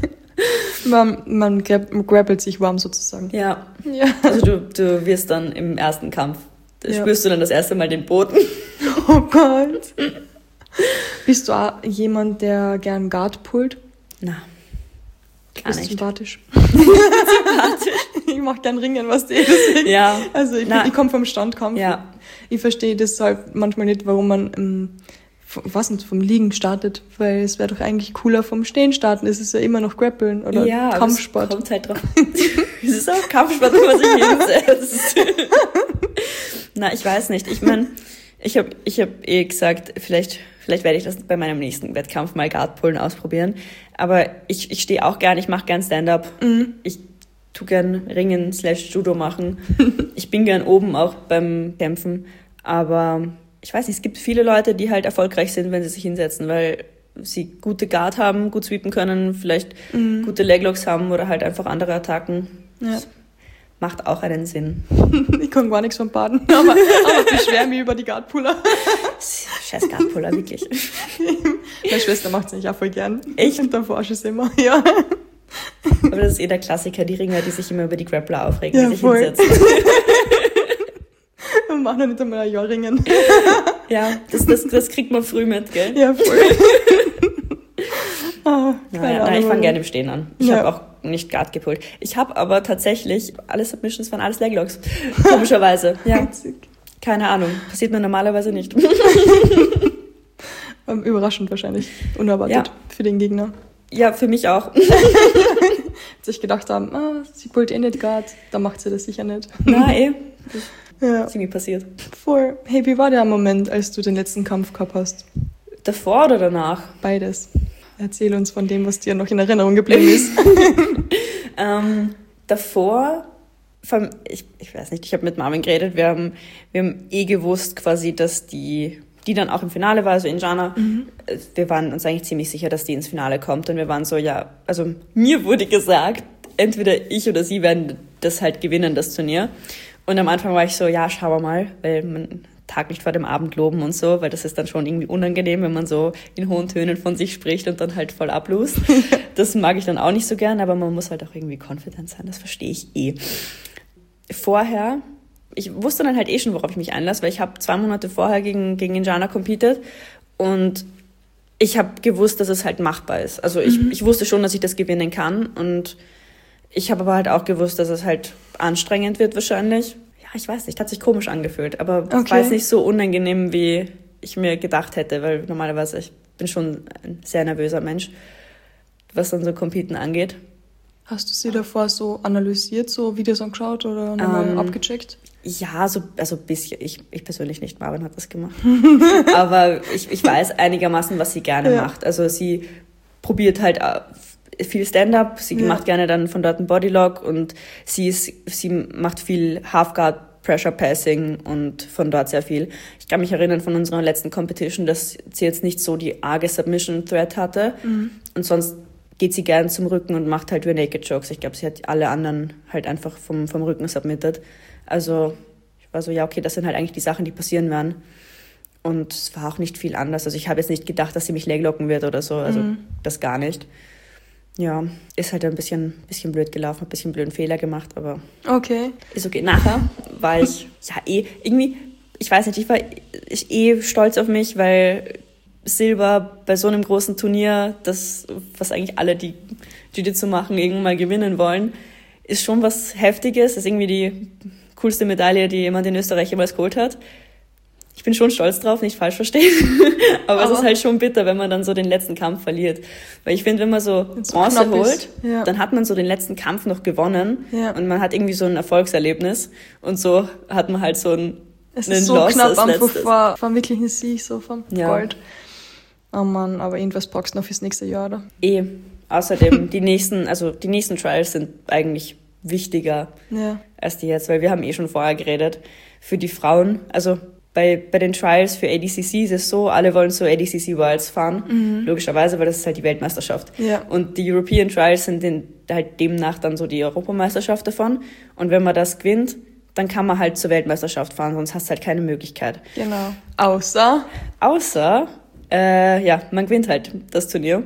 Man, man grappelt sich warm sozusagen. Ja. ja. Also du, du wirst dann im ersten Kampf, da ja. spürst du dann das erste Mal den Boden. Oh Gott. Bist du auch jemand, der gern Guard pullt? Na, gar bist nicht. Sympathisch. Sympathisch. Ich mach gern Ringen, was du eh deswegen. Ja. Also ich, ich komme vom Standkampf. Ja. Ich verstehe deshalb manchmal nicht, warum man ähm, was nicht, vom Liegen startet, weil es wäre doch eigentlich cooler vom Stehen starten. Es ist ja immer noch Grappeln oder ja, Kampfsport. Ja, kommt halt drauf. Es ist auch Kampfsport, wenn man sich hinsetzt. Na, ich weiß nicht. Ich meine, ich habe ich hab eh gesagt, vielleicht, vielleicht werde ich das bei meinem nächsten Wettkampf mal Guardpullen ausprobieren. Aber ich, ich stehe auch gern, ich mache gern Stand-up. Mhm. Ich tu gern Ringen slash Judo machen. Ich bin gern oben auch beim Kämpfen. Aber ich weiß nicht, es gibt viele Leute, die halt erfolgreich sind, wenn sie sich hinsetzen, weil sie gute Guard haben, gut sweepen können, vielleicht mhm. gute Leglocks haben oder halt einfach andere Attacken. Ja. Das macht auch einen Sinn. Ich kann gar nichts vom Baden, aber, aber ich beschwere mich über die Guardpuller. Scheiß Guardpuller, wirklich. Meine Schwester macht es nicht auch voll gern. Echt? Und dann forsche ich immer, ja. Aber das ist eh der Klassiker, die Ringer, die sich immer über die Grappler aufregen, ja, die sich voll. hinsetzen. Wir machen noch nicht einmal ein Jahr Ringen. Ja, das, das, das kriegt man früh mit, gell? Ja, voll. oh, naja, nein, ich fange gerne im Stehen an. Ich ja. habe auch nicht Guard gepullt. Ich habe aber tatsächlich, alle Submissions waren alles Leglocks. Komischerweise. Ja. Keine Ahnung. Passiert mir normalerweise nicht. Überraschend wahrscheinlich. Unerwartet ja. für den Gegner. Ja, für mich auch. Sich gedacht haben, ah, sie pullt eh nicht Guard, dann macht sie das sicher nicht. Na eh. Ja. Das ist irgendwie passiert. Voll. Hey, wie war der Moment, als du den letzten Kampf gehabt hast? Davor oder danach? Beides. Erzähl uns von dem, was dir noch in Erinnerung geblieben ist. ähm, davor, vom, ich, ich weiß nicht, ich habe mit Marvin geredet, wir haben, wir haben eh gewusst quasi, dass die, die dann auch im Finale war, also Injana, mhm. wir waren uns eigentlich ziemlich sicher, dass die ins Finale kommt und wir waren so, ja, also mir wurde gesagt, entweder ich oder sie werden das halt gewinnen, das Turnier. Und am Anfang war ich so, ja, schauen wir mal, weil man Tag nicht vor dem Abend loben und so, weil das ist dann schon irgendwie unangenehm, wenn man so in hohen Tönen von sich spricht und dann halt voll ablust. Das mag ich dann auch nicht so gern, aber man muss halt auch irgendwie confident sein, das verstehe ich eh. Vorher, ich wusste dann halt eh schon, worauf ich mich einlasse, weil ich habe zwei Monate vorher gegen, gegen Injana competed und ich habe gewusst, dass es halt machbar ist. Also ich, mhm. ich wusste schon, dass ich das gewinnen kann und ich habe aber halt auch gewusst, dass es halt anstrengend wird wahrscheinlich. Ja, ich weiß nicht, hat sich komisch angefühlt, aber okay. Es war jetzt nicht so unangenehm, wie ich mir gedacht hätte, weil normalerweise ich bin schon ein sehr nervöser Mensch, was dann so Competen angeht. Hast du sie davor so analysiert, so Videos angeschaut oder nochmal ähm, abgecheckt? Ja, so, also ein bisschen. Ich, ich persönlich nicht, Marvin hat das gemacht. Aber ich, ich weiß einigermaßen, was sie gerne ja. macht. Also sie probiert halt viel Stand-up, sie ja. macht gerne dann von dort einen Bodylock und sie ist, sie macht viel Half-Guard, Pressure Passing und von dort sehr viel. Ich kann mich erinnern von unserer letzten Competition, dass sie jetzt nicht so die arge Submission-Threat hatte mhm. und sonst geht sie gern zum Rücken und macht halt Rear Naked Chokes. Ich glaube, sie hat alle anderen halt einfach vom, vom Rücken submitted. Also ich war so, ja okay, das sind halt eigentlich die Sachen, die passieren werden. Und es war auch nicht viel anders. Also ich habe jetzt nicht gedacht, dass sie mich leglocken wird oder so, also mhm. das gar nicht. ja, ist halt ein bisschen, bisschen blöd gelaufen, ein bisschen blöden Fehler gemacht, aber Okay. ist okay. Nachher war ich, ja eh, irgendwie, ich weiß nicht, ich war ich eh stolz auf mich, weil Silber bei so einem großen Turnier, das, was eigentlich alle, die Jiu-Jitsu machen, irgendwann mal gewinnen wollen, ist schon was Heftiges, ist irgendwie die coolste Medaille, die jemand in Österreich jemals geholt hat. Ich bin schon stolz drauf, nicht falsch verstehen, aber, aber es ist halt schon bitter, wenn man dann so den letzten Kampf verliert. Weil ich finde, wenn man so Bronze holt, ja. dann hat man so den letzten Kampf noch gewonnen ja. und man hat irgendwie so ein Erfolgserlebnis und so hat man halt so ein Es ist so Loss knapp einfach vor, vor wirklichen Sieg, so vom ja. Gold. Oh Mann, aber irgendwas packst du noch fürs nächste Jahr, oder? Eh, außerdem, die nächsten, also die nächsten Trials sind eigentlich wichtiger ja. als die jetzt, weil wir haben eh schon vorher geredet. Für die Frauen, also Bei, bei den Trials für A D C C ist es so, alle wollen so A D C C Worlds fahren, mhm. logischerweise, weil das ist halt die Weltmeisterschaft. Ja. Und die European Trials sind den, halt demnach dann so die Europameisterschaft davon. Und wenn man das gewinnt, dann kann man halt zur Weltmeisterschaft fahren, sonst hast du halt keine Möglichkeit. Genau. Außer? Außer, äh, ja, man gewinnt halt das Turnier.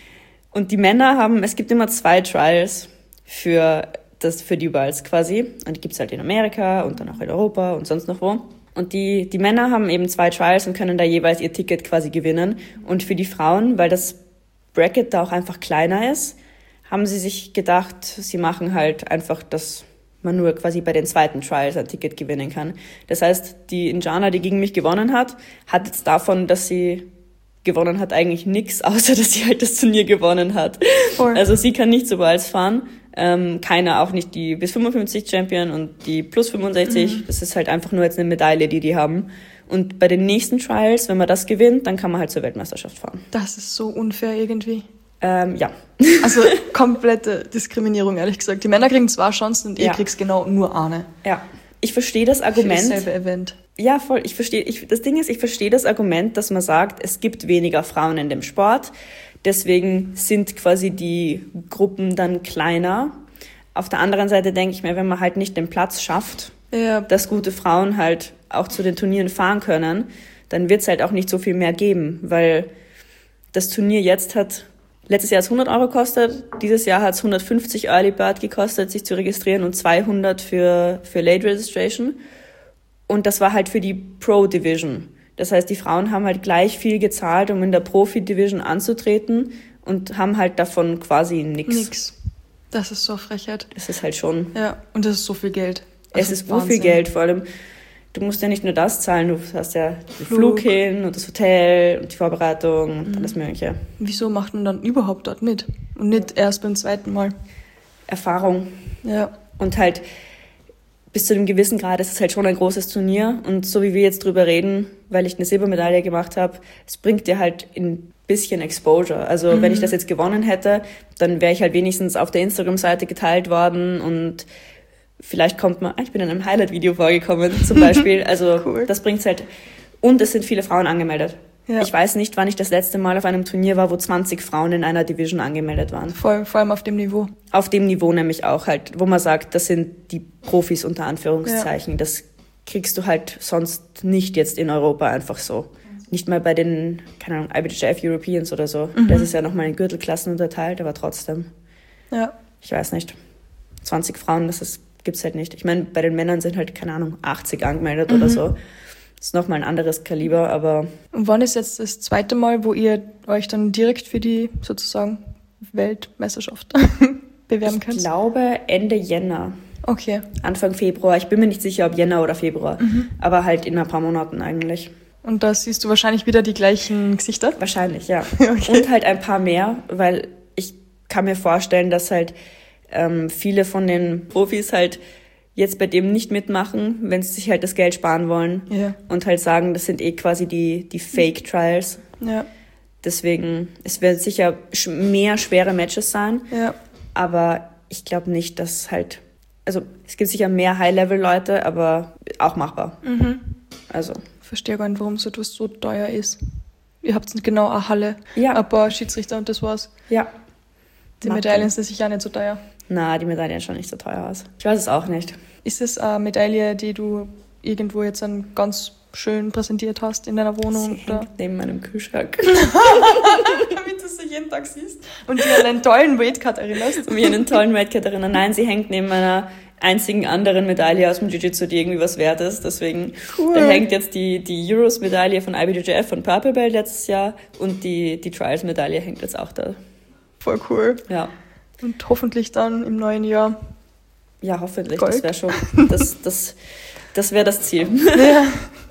Und die Männer haben, es gibt immer zwei Trials für, das, für die Worlds quasi. Und die gibt's halt in Amerika und dann auch in Europa und sonst noch wo. Und die, die Männer haben eben zwei Trials und können da jeweils ihr Ticket quasi gewinnen. Und für die Frauen, weil das Bracket da auch einfach kleiner ist, haben sie sich gedacht, sie machen halt einfach, dass man nur quasi bei den zweiten Trials ein Ticket gewinnen kann. Das heißt, die Injana, die gegen mich gewonnen hat, hat jetzt davon, dass sie gewonnen hat, eigentlich nichts, außer dass sie halt das Turnier gewonnen hat. Voll. Also sie kann nicht so Worlds fahren. Ähm, keiner, auch nicht die bis fünfundfünfzig Champion und die plus fünfundsechzig. Mhm. Das ist halt einfach nur jetzt eine Medaille, die die haben. Und bei den nächsten Trials, wenn man das gewinnt, dann kann man halt zur Weltmeisterschaft fahren. Das ist so unfair irgendwie. Ähm, ja. Also komplette Diskriminierung, ehrlich gesagt. Die Männer kriegen zwei Chancen und ihr ja. kriegst genau nur eine. Ja. Ich verstehe das Argument. Für dasselbe Event. Ja, voll. Ich verstehe, ich, das Ding ist, ich verstehe das Argument, dass man sagt, es gibt weniger Frauen in dem Sport. Deswegen sind quasi die Gruppen dann kleiner. Auf der anderen Seite denke ich mir, wenn man halt nicht den Platz schafft, ja. dass gute Frauen halt auch zu den Turnieren fahren können, dann wird es halt auch nicht so viel mehr geben, weil das Turnier jetzt hat, letztes Jahr hat es hundert Euro gekostet, dieses Jahr hat es hundertfünfzig Early Bird gekostet, sich zu registrieren und zweihundert für, für Late Registration. Und das war halt für die Pro Division. Das heißt, die Frauen haben halt gleich viel gezahlt, um in der Profi-Division anzutreten und haben halt davon quasi nichts. Nix. Das ist so Frechheit. Das ist halt schon... Ja, und das ist so viel Geld. Also es ist so viel Geld, vor allem, du musst ja nicht nur das zahlen, du hast ja den Flug, Flug hin und das Hotel und die Vorbereitung und mhm. alles Mögliche. Wieso macht man dann überhaupt dort mit? Und nicht erst beim zweiten Mal? Erfahrung. Ja. Und halt... Bis zu einem gewissen Grad ist es halt schon ein großes Turnier. Und so wie wir jetzt drüber reden, weil ich eine Silbermedaille gemacht habe, es bringt dir halt ein bisschen Exposure. Also mhm. wenn ich das jetzt gewonnen hätte, dann wäre ich halt wenigstens auf der Instagram-Seite geteilt worden und vielleicht kommt man, ich bin in einem Highlight-Video vorgekommen zum Beispiel. Also cool. Das bringt's halt. Und es sind viele Frauen angemeldet. Ja. Ich weiß nicht, wann ich das letzte Mal auf einem Turnier war, wo zwanzig Frauen in einer Division angemeldet waren. Vor, vor allem auf dem Niveau. Auf dem Niveau nämlich auch halt, wo man sagt, das sind die Profis unter Anführungszeichen. Ja. Das kriegst du halt sonst nicht jetzt in Europa einfach so. Nicht mal bei den, keine Ahnung, I B J J F Europeans oder so. Mhm. Das ist ja nochmal in Gürtelklassen unterteilt, aber trotzdem. Ja. Ich weiß nicht. zwanzig Frauen, das ist, gibt's halt nicht. Ich meine, bei den Männern sind halt, keine Ahnung, achtzig angemeldet mhm. oder so. Das ist nochmal ein anderes Kaliber, aber... Und wann ist jetzt das zweite Mal, wo ihr euch dann direkt für die, sozusagen, Weltmeisterschaft bewerben könnt? Ich glaube Ende Jänner. Okay. Anfang Februar. Ich bin mir nicht sicher, ob Jänner oder Februar. Mhm. Aber halt in ein paar Monaten eigentlich. Und da siehst du wahrscheinlich wieder die gleichen Gesichter? Wahrscheinlich, ja. Okay. Und halt ein paar mehr, weil ich kann mir vorstellen, dass halt ähm, viele von den Profis halt jetzt bei dem nicht mitmachen, wenn sie sich halt das Geld sparen wollen. Ja. Und halt sagen, das sind eh quasi die, die Fake-Trials. Ja. Deswegen, es werden sicher mehr schwere Matches sein. Ja. Aber ich glaube nicht, dass halt... Also es gibt sicher mehr High-Level-Leute, aber auch machbar. Mhm. Also... Ich verstehe gar nicht, warum so etwas so teuer ist. Ihr habt nicht genau eine Halle, ja. ein paar Schiedsrichter und das war's. Ja. Die Medaillen sind sicher nicht so teuer. Na, die Medaillen schauen nicht so teuer aus. Ich weiß es auch nicht. Ist es eine Medaille, die du irgendwo jetzt dann ganz schön präsentiert hast in deiner Wohnung? Sie oder? hängt neben meinem Kühlschrank. Damit du sie jeden Tag siehst und dir an einen tollen Weightcut erinnerst. Und mich an einen tollen Weightcut erinnern. Nein, sie hängt neben einer einzigen anderen Medaille aus dem Jiu-Jitsu, die irgendwie was wert ist. Deswegen cool. Da hängt jetzt die, die Euros-Medaille von I B J J F von Purple Belt letztes Jahr und die, die Trials-Medaille hängt jetzt auch da. Voll cool. Ja. Und hoffentlich dann im neuen Jahr. Ja, hoffentlich. Gold. Das wäre schon, das, das, das wäre das Ziel. Ja.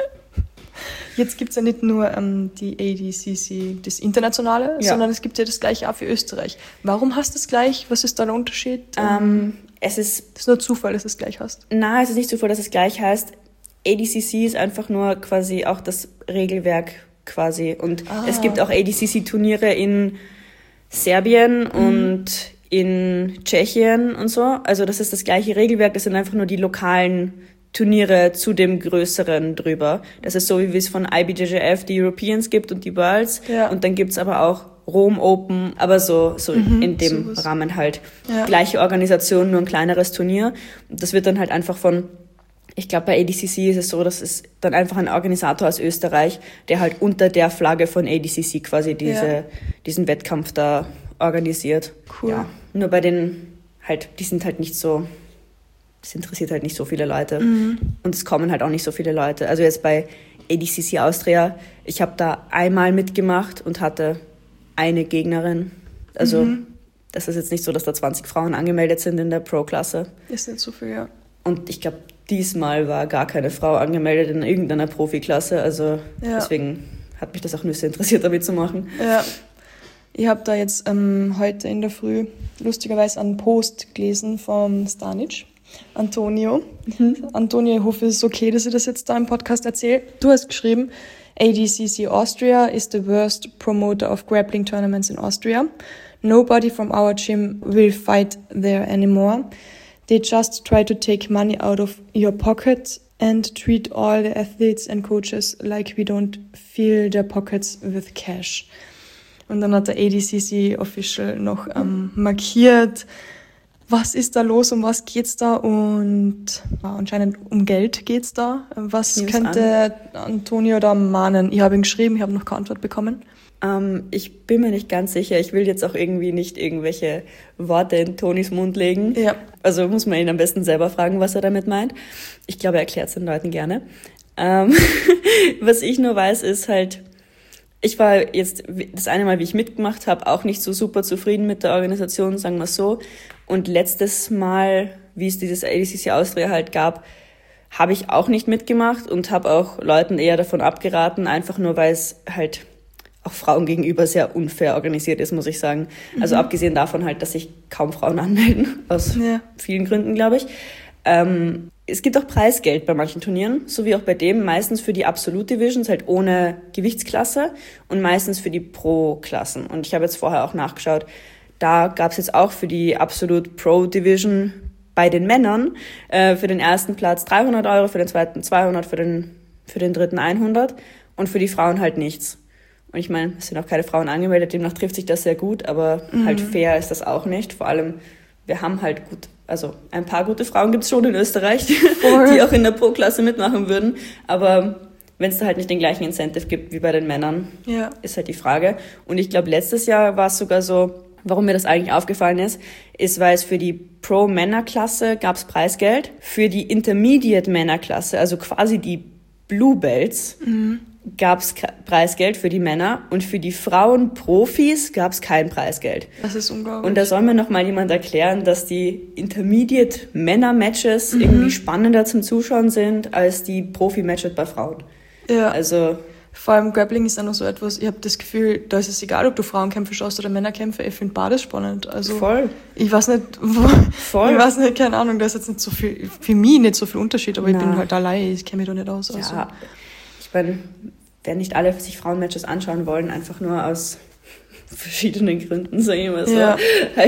Jetzt gibt es ja nicht nur ähm, die A D C C, das Internationale, ja. sondern es gibt ja das Gleiche auch für Österreich. Warum hast du das gleich? Was ist da der Unterschied? Ähm, es ist, das ist nur Zufall, dass du es gleich hast. Nein, es ist nicht Zufall, dass es gleich heißt. A D C C ist einfach nur quasi auch das Regelwerk quasi. Und ah. es gibt auch A D C C-Turniere in Serbien mhm. und in Tschechien und so. Also das ist das gleiche Regelwerk, das sind einfach nur die lokalen Turniere zu dem Größeren drüber. Das ist so, wie es von I B J J F die Europeans gibt und die Worlds. Ja. Und dann gibt's aber auch Rome Open, aber so, so mhm, in dem sowas. Rahmen halt. Ja. Gleiche Organisation, nur ein kleineres Turnier. Und das wird dann halt einfach von, ich glaube bei A D C C ist es so, dass es dann einfach ein Organisator aus Österreich, der halt unter der Flagge von A D C C quasi diese, ja. diesen Wettkampf da organisiert. Cool. Ja. Nur bei den halt, die sind halt nicht so, das interessiert halt nicht so viele Leute. Mhm. Und es kommen halt auch nicht so viele Leute. Also jetzt bei A D C C Austria, ich habe da einmal mitgemacht und hatte eine Gegnerin. Also mhm. das ist jetzt nicht so, dass da zwanzig Frauen angemeldet sind in der Pro-Klasse. Ist nicht so viel, ja. Und ich glaube, diesmal war gar keine Frau angemeldet in irgendeiner Profiklasse. Also ja. deswegen hat mich das auch Nüsse interessiert, damit zu machen. Ja. Ich habe da jetzt ähm, heute in der Früh lustigerweise einen Post gelesen vom Stanic, Antonio. Mhm. Antonio, ich hoffe, es ist okay, dass ich das jetzt da im Podcast erzähle. Du hast geschrieben, A D C C Austria is the worst promoter of grappling tournaments in Austria. Nobody from our gym will fight there anymore. They just try to take money out of your pocket and treat all the athletes and coaches like we don't fill their pockets with cash. Und dann hat der A D C C Official noch ähm, markiert, was ist da los, um was geht's da, und ja, anscheinend um Geld geht's da. Was News könnte an. Antonio da mahnen? Ich habe ihn geschrieben, ich habe noch keine Antwort bekommen. Ähm, ich bin mir nicht ganz sicher. Ich will jetzt auch irgendwie nicht irgendwelche Worte in Tonis Mund legen. Ja. Also muss man ihn am besten selber fragen, was er damit meint. Ich glaube, er erklärt es den Leuten gerne. Ähm, was ich nur weiß, ist halt, ich war jetzt das eine Mal, wie ich mitgemacht habe, auch nicht so super zufrieden mit der Organisation, sagen wir so. Und letztes Mal, wie es dieses A D C C Austria halt gab, habe ich auch nicht mitgemacht und habe auch Leuten eher davon abgeraten, einfach nur, weil es halt auch Frauen gegenüber sehr unfair organisiert ist, muss ich sagen. Mhm. Also abgesehen davon halt, dass sich kaum Frauen anmelden, aus ja. vielen Gründen, glaube ich. Ähm, es gibt auch Preisgeld bei manchen Turnieren, so wie auch bei dem, meistens für die Absolute Divisions, halt ohne Gewichtsklasse, und meistens für die Pro-Klassen. Und ich habe jetzt vorher auch nachgeschaut, da gab es jetzt auch für die Absolute Pro Division bei den Männern äh, für den ersten Platz dreihundert Euro, für den zweiten zweihundert, für den, für den dritten hundert und für die Frauen halt nichts. Und ich meine, es sind auch keine Frauen angemeldet, demnach trifft sich das sehr gut, aber mhm. halt fair ist das auch nicht. Vor allem, wir haben halt gut, also ein paar gute Frauen gibt es schon in Österreich, die, die auch in der Pro-Klasse mitmachen würden. Aber wenn es da halt nicht den gleichen Incentive gibt wie bei den Männern, ja. ist halt die Frage. Und ich glaube, letztes Jahr war es sogar so, warum mir das eigentlich aufgefallen ist, ist, weil es für die Pro-Männer-Klasse gab es Preisgeld, für die Intermediate-Männer-Klasse, also quasi die Blue Belts, mhm. gab es Preisgeld für die Männer, und für die Frauen-Profis gab es kein Preisgeld. Das ist unglaublich. Und da soll mir noch mal jemand erklären, dass die Intermediate-Männer-Matches mhm. irgendwie spannender zum Zuschauen sind als die Profi-Matches bei Frauen. Ja. Also vor allem Grappling ist auch noch so etwas, ich habe das Gefühl, da ist es egal, ob du Frauenkämpfe schaust oder Männerkämpfe, ich finde beides spannend. Also voll. Ich weiß nicht, wo, voll. ich weiß nicht, keine Ahnung, da ist jetzt nicht so viel, für mich nicht so viel Unterschied, aber Na. ich bin halt allein, ich kenne mich da nicht aus. Also. Ja, ich meine, wenn nicht alle sich Frauenmatches anschauen wollen, einfach nur aus verschiedenen Gründen, sage ich mal so. Ja.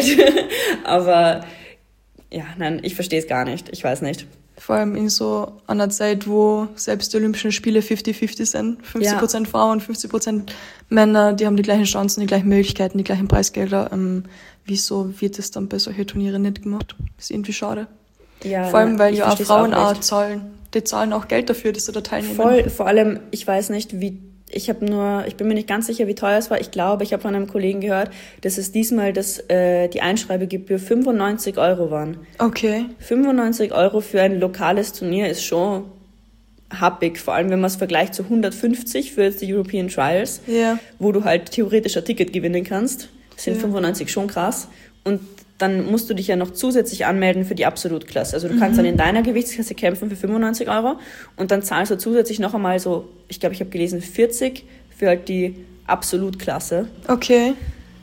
Aber ja, nein, ich verstehe es gar nicht, ich weiß nicht. Vor allem in so einer Zeit, wo selbst die Olympischen Spiele fünfzig fünfzig sind. fünfzig Prozent ja. Frauen, fünfzig Prozent Männer, die haben die gleichen Chancen, die gleichen Möglichkeiten, die gleichen Preisgelder. Ähm, wieso wird das dann bei solchen Turnieren nicht gemacht? Das ist irgendwie schade. Ja, vor allem, weil ja auch Frauen auch auch zahlen. Die zahlen auch Geld dafür, dass sie da teilnehmen. Voll, vor allem, ich weiß nicht, wie, Ich habe nur, ich bin mir nicht ganz sicher, wie teuer es war. Ich glaube, ich habe von einem Kollegen gehört, dass es diesmal das, äh, die Einschreibegebühr fünfundneunzig Euro waren. Okay. fünfundneunzig Euro für ein lokales Turnier ist schon happig, vor allem wenn man es vergleicht zu hundertfünfzig für jetzt die European Trials, Ja. wo du halt theoretisch ein Ticket gewinnen kannst. Das sind Ja. fünfundneunzig schon krass. Und dann musst du dich ja noch zusätzlich anmelden für die Absolutklasse. Also du kannst dann in deiner Gewichtsklasse kämpfen für fünfundneunzig Euro und dann zahlst du zusätzlich noch einmal so, ich glaube, ich habe gelesen, vierzig für halt die Absolutklasse. Okay.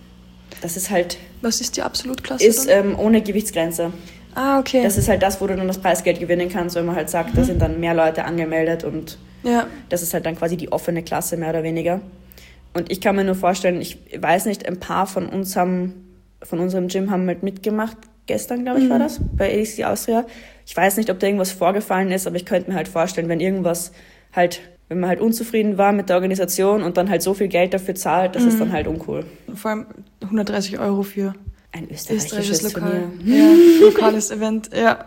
Das ist halt, Was ist die Absolutklasse ist dann? ähm, ohne Gewichtsgrenze. Ah, okay. Das ist halt das, wo du dann das Preisgeld gewinnen kannst, wenn man halt sagt, da sind dann mehr Leute angemeldet und ja. das ist halt dann quasi die offene Klasse, mehr oder weniger. Und ich kann mir nur vorstellen, ich weiß nicht, ein paar von uns haben, von unserem Gym haben halt mitgemacht. Gestern, glaube ich, Mhm. war das, bei A D C Austria. Ich weiß nicht, ob da irgendwas vorgefallen ist, aber ich könnte mir halt vorstellen, wenn irgendwas halt, wenn man halt unzufrieden war mit der Organisation und dann halt so viel Geld dafür zahlt, das Mhm. ist dann halt uncool. Vor allem hundertdreißig Euro für Ein österreichisches österreichisches Lokal. Turnier. Ja, lokales Event, ja.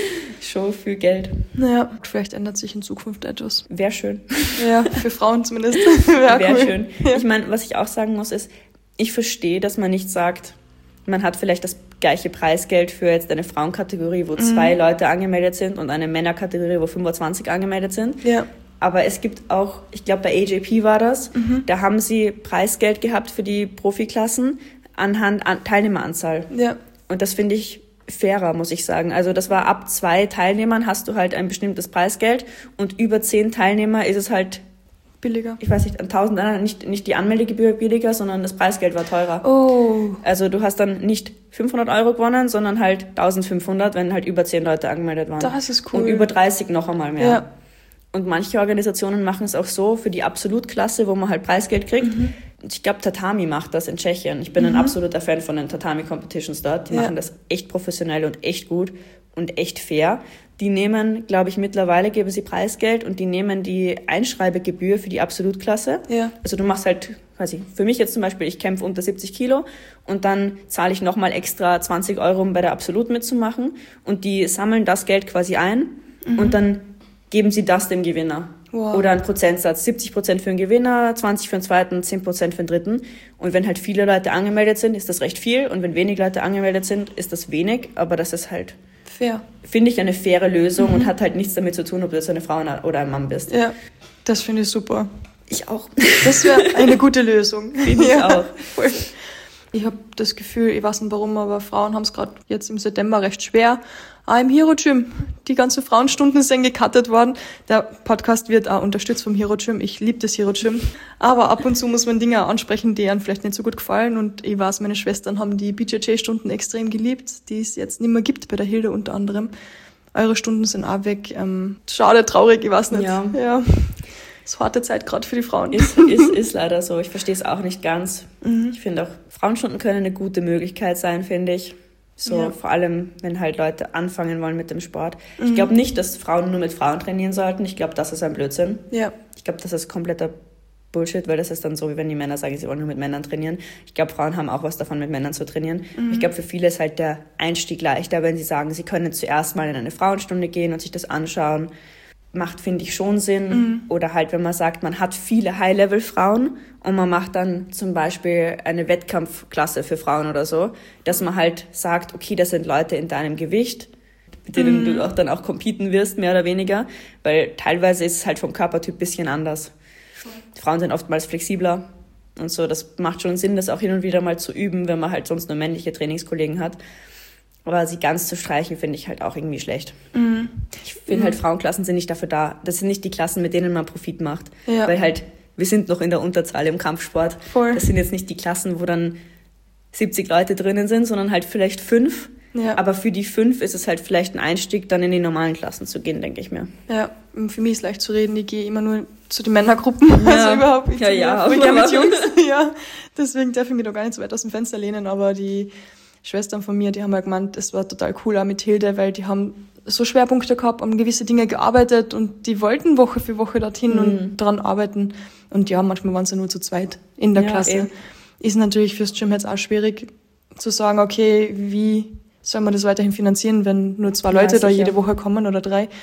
Schon viel Geld. Naja, vielleicht ändert sich in Zukunft etwas. Wäre schön. Ja, für Frauen zumindest. Wäre Wäre cool. schön. Ja. Ich meine, was ich auch sagen muss, ist, ich verstehe, dass man nicht sagt, man hat vielleicht das gleiche Preisgeld für jetzt eine Frauenkategorie, wo zwei Leute angemeldet sind und eine Männerkategorie, wo fünfundzwanzig angemeldet sind. Ja. Aber es gibt auch, ich glaube bei A J P war das, da haben sie Preisgeld gehabt für die Profiklassen anhand an Teilnehmeranzahl. Ja. Und das finde ich fairer, muss ich sagen. Also das war ab zwei Teilnehmern hast du halt ein bestimmtes Preisgeld und über zehn Teilnehmer ist es halt, Billiger. ich weiß nicht, ein Tausend, nicht, nicht die Anmeldegebühr billiger, sondern das Preisgeld war teurer. Oh. Also du hast dann nicht fünfhundert Euro gewonnen, sondern halt eintausendfünfhundert, wenn halt über zehn Leute angemeldet waren. Das ist cool. Und über dreißig noch einmal mehr. Ja. Und manche Organisationen machen es auch so für die Absolutklasse, wo man halt Preisgeld kriegt. Mhm. Ich glaube, Tatami macht das in Tschechien. Ich bin ein absoluter Fan von den Tatami-Competitions dort. Die Ja. machen das echt professionell und echt gut und echt fair. Die nehmen, glaube ich, mittlerweile geben sie Preisgeld und die nehmen die Einschreibegebühr für die Absolutklasse. Ja. Also du machst halt, weiß ich, für mich jetzt zum Beispiel, ich kämpfe unter siebzig Kilo und dann zahle ich nochmal extra zwanzig Euro, um bei der Absolut mitzumachen und die sammeln das Geld quasi ein und dann geben sie das dem Gewinner. Wow. Oder einen Prozentsatz, siebzig Prozent für den Gewinner, zwanzig für den zweiten, zehn Prozent für den dritten. Und wenn halt viele Leute angemeldet sind, ist das recht viel. Und wenn wenig Leute angemeldet sind, ist das wenig. Aber das ist halt, Fair. finde ich, eine faire Lösung und hat halt nichts damit zu tun, ob du jetzt eine Frau oder ein Mann bist. Ja. Das finde ich super. Ich auch. Das wäre eine gute Lösung. Finde ich auch. Voll. Ich habe das Gefühl, ich weiß nicht warum, aber Frauen haben es gerade jetzt im September recht schwer. Auch im Hero Gym. Die ganzen Frauenstunden sind gecuttet worden. Der Podcast wird auch unterstützt vom Hero Gym. Ich liebe das Hero Gym. Aber ab und zu muss man Dinge ansprechen, die einem vielleicht nicht so gut gefallen. Und ich weiß, meine Schwestern haben die B J J-Stunden extrem geliebt, die es jetzt nicht mehr gibt, bei der Hilde unter anderem. Eure Stunden sind auch weg. Ähm, schade, traurig, ich weiß nicht. Ja. ja. Das ist harte Zeit gerade für die Frauen. Ist, ist, ist leider so. Ich verstehe es auch nicht ganz. Ich finde auch, Frauenstunden können eine gute Möglichkeit sein, finde ich. So, Ja. vor allem, wenn halt Leute anfangen wollen mit dem Sport. Ich glaube nicht, dass Frauen nur mit Frauen trainieren sollten. Ich glaube, das ist ein Blödsinn. Ja. Ich glaube, das ist kompletter Bullshit, weil das ist dann so, wie wenn die Männer sagen, sie wollen nur mit Männern trainieren. Ich glaube, Frauen haben auch was davon, mit Männern zu trainieren. Ich glaube, für viele ist halt der Einstieg leichter, wenn sie sagen, sie können zuerst mal in eine Frauenstunde gehen und sich das anschauen. Macht, finde ich, schon Sinn. Mhm. Oder halt, wenn man sagt, man hat viele High-Level-Frauen und man macht dann zum Beispiel eine Wettkampfklasse für Frauen oder so, dass man halt sagt, okay, das sind Leute in deinem Gewicht, mit denen Mhm. du auch dann auch competen wirst, mehr oder weniger, weil teilweise ist es halt vom Körpertyp ein bisschen anders. Die Frauen sind oftmals flexibler und so. Das macht schon Sinn, das auch hin und wieder mal zu üben, wenn man halt sonst nur männliche Trainingskollegen hat. Aber sie ganz zu streichen, finde ich halt auch irgendwie schlecht. Mhm. Ich finde halt, Frauenklassen sind nicht dafür da. Das sind nicht die Klassen, mit denen man Profit macht. Ja. Weil halt, wir sind noch in der Unterzahl im Kampfsport. Voll. Das sind jetzt nicht die Klassen, wo dann siebzig Leute drinnen sind, sondern halt vielleicht fünf. Ja. Aber für die fünf ist es halt vielleicht ein Einstieg, dann in die normalen Klassen zu gehen, denke ich mir. Ja, für mich ist leicht zu reden, ich gehe immer nur zu den Männergruppen, Ja. also überhaupt nicht Ja, zu ja, Afrika aber- mit Jungs. Ja, deswegen darf ich mich da gar nicht so weit aus dem Fenster lehnen, aber die Schwestern von mir, die haben halt gemeint, es war total cool auch mit Hilde, weil die haben so Schwerpunkte gehabt, haben gewisse Dinge gearbeitet und die wollten Woche für Woche dorthin Mhm. und daran arbeiten. Und ja, manchmal waren sie nur zu zweit in der Ja, Klasse. eben. Ist natürlich fürs Gym jetzt auch schwierig zu sagen, okay, wie soll man das weiterhin finanzieren, wenn nur zwei Ja, Leute da sicher. jede Woche kommen oder drei.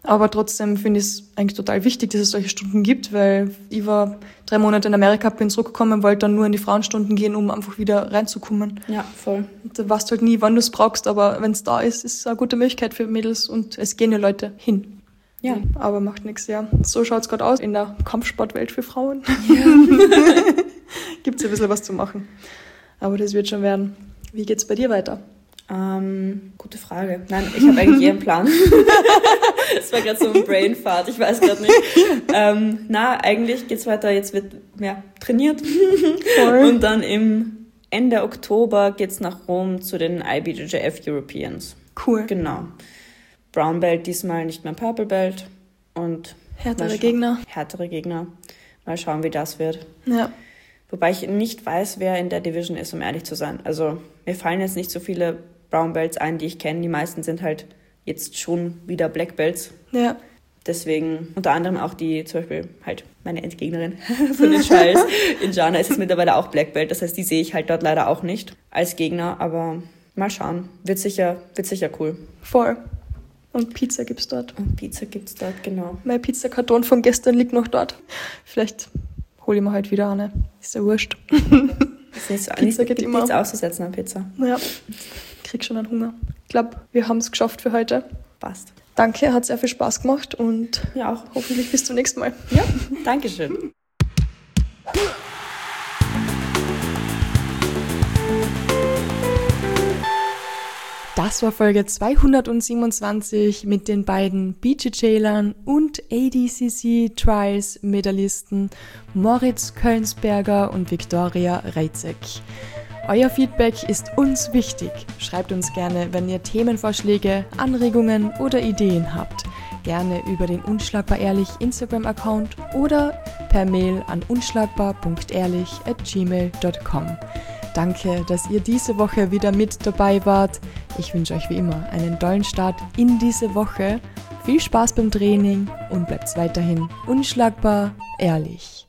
Aber trotzdem finde ich es eigentlich total wichtig, dass es solche Stunden gibt, weil ich war drei Monate in Amerika, bin zurückgekommen, wollte dann nur in die Frauenstunden gehen, um einfach wieder reinzukommen. Ja, voll. Und da weißt du halt nie, wann du es brauchst, aber wenn es da ist, ist es eine gute Möglichkeit für Mädels und es gehen ja Leute hin. Ja. Aber macht nichts, ja. So schaut's gerade aus in der Kampfsportwelt für Frauen. Ja. Gibt's ein bisschen was zu machen. Aber das wird schon werden. Wie geht's bei dir weiter? Ähm, gute Frage. Nein, ich habe eigentlich eher einen Plan. Das war gerade so ein Brainfart, ich weiß gerade nicht. Ähm, na, eigentlich geht's weiter, jetzt wird ja, trainiert. Voll. Und dann im Ende Oktober geht's nach Rom zu den I B J J F Europeans. Cool. Genau. Brown Belt, diesmal nicht mehr Purple Belt. Und härtere Gegner. Härtere Gegner. Mal schauen, wie das wird. Ja. Wobei ich nicht weiß, wer in der Division ist, um ehrlich zu sein. Also mir fallen jetzt nicht so viele Brown Belts ein, die ich kenne. Die meisten sind halt jetzt schon wieder Black Belts. Ja. Deswegen unter anderem auch die, zum Beispiel halt meine Endgegnerin von den Trials, Injana, ist jetzt mittlerweile auch Black Belt. Das heißt, die sehe ich halt dort leider auch nicht als Gegner. Aber mal schauen. Wird sicher, wird sicher cool. Voll. Und Pizza gibt's dort. Und Pizza gibt's dort, genau. Mein Pizzakarton von gestern liegt noch dort. Vielleicht hole ich mir halt wieder eine. Ist ja wurscht. Ist nicht so, Pizza nicht, geht gibt immer. nichts auszusetzen an Pizza. Ja, krieg schon einen Hunger. Ich glaube, wir haben es geschafft für heute. Passt. Danke, hat sehr viel Spaß gemacht und ja, auch. Hoffentlich bis zum nächsten Mal. Ja, danke schön. Das war Folge zweihundertsiebenundzwanzig mit den beiden B J J-Lern und A D C C Trials Medaillisten Moritz Kölnsberger und Viktoria Reitzek. Euer Feedback ist uns wichtig. Schreibt uns gerne, wenn ihr Themenvorschläge, Anregungen oder Ideen habt. Gerne über den Unschlagbar Ehrlich Instagram-Account oder per Mail an unschlagbar punkt ehrlich at gmail punkt com. Danke, dass ihr diese Woche wieder mit dabei wart. Ich wünsche euch wie immer einen tollen Start in diese Woche. Viel Spaß beim Training und bleibt weiterhin unschlagbar ehrlich.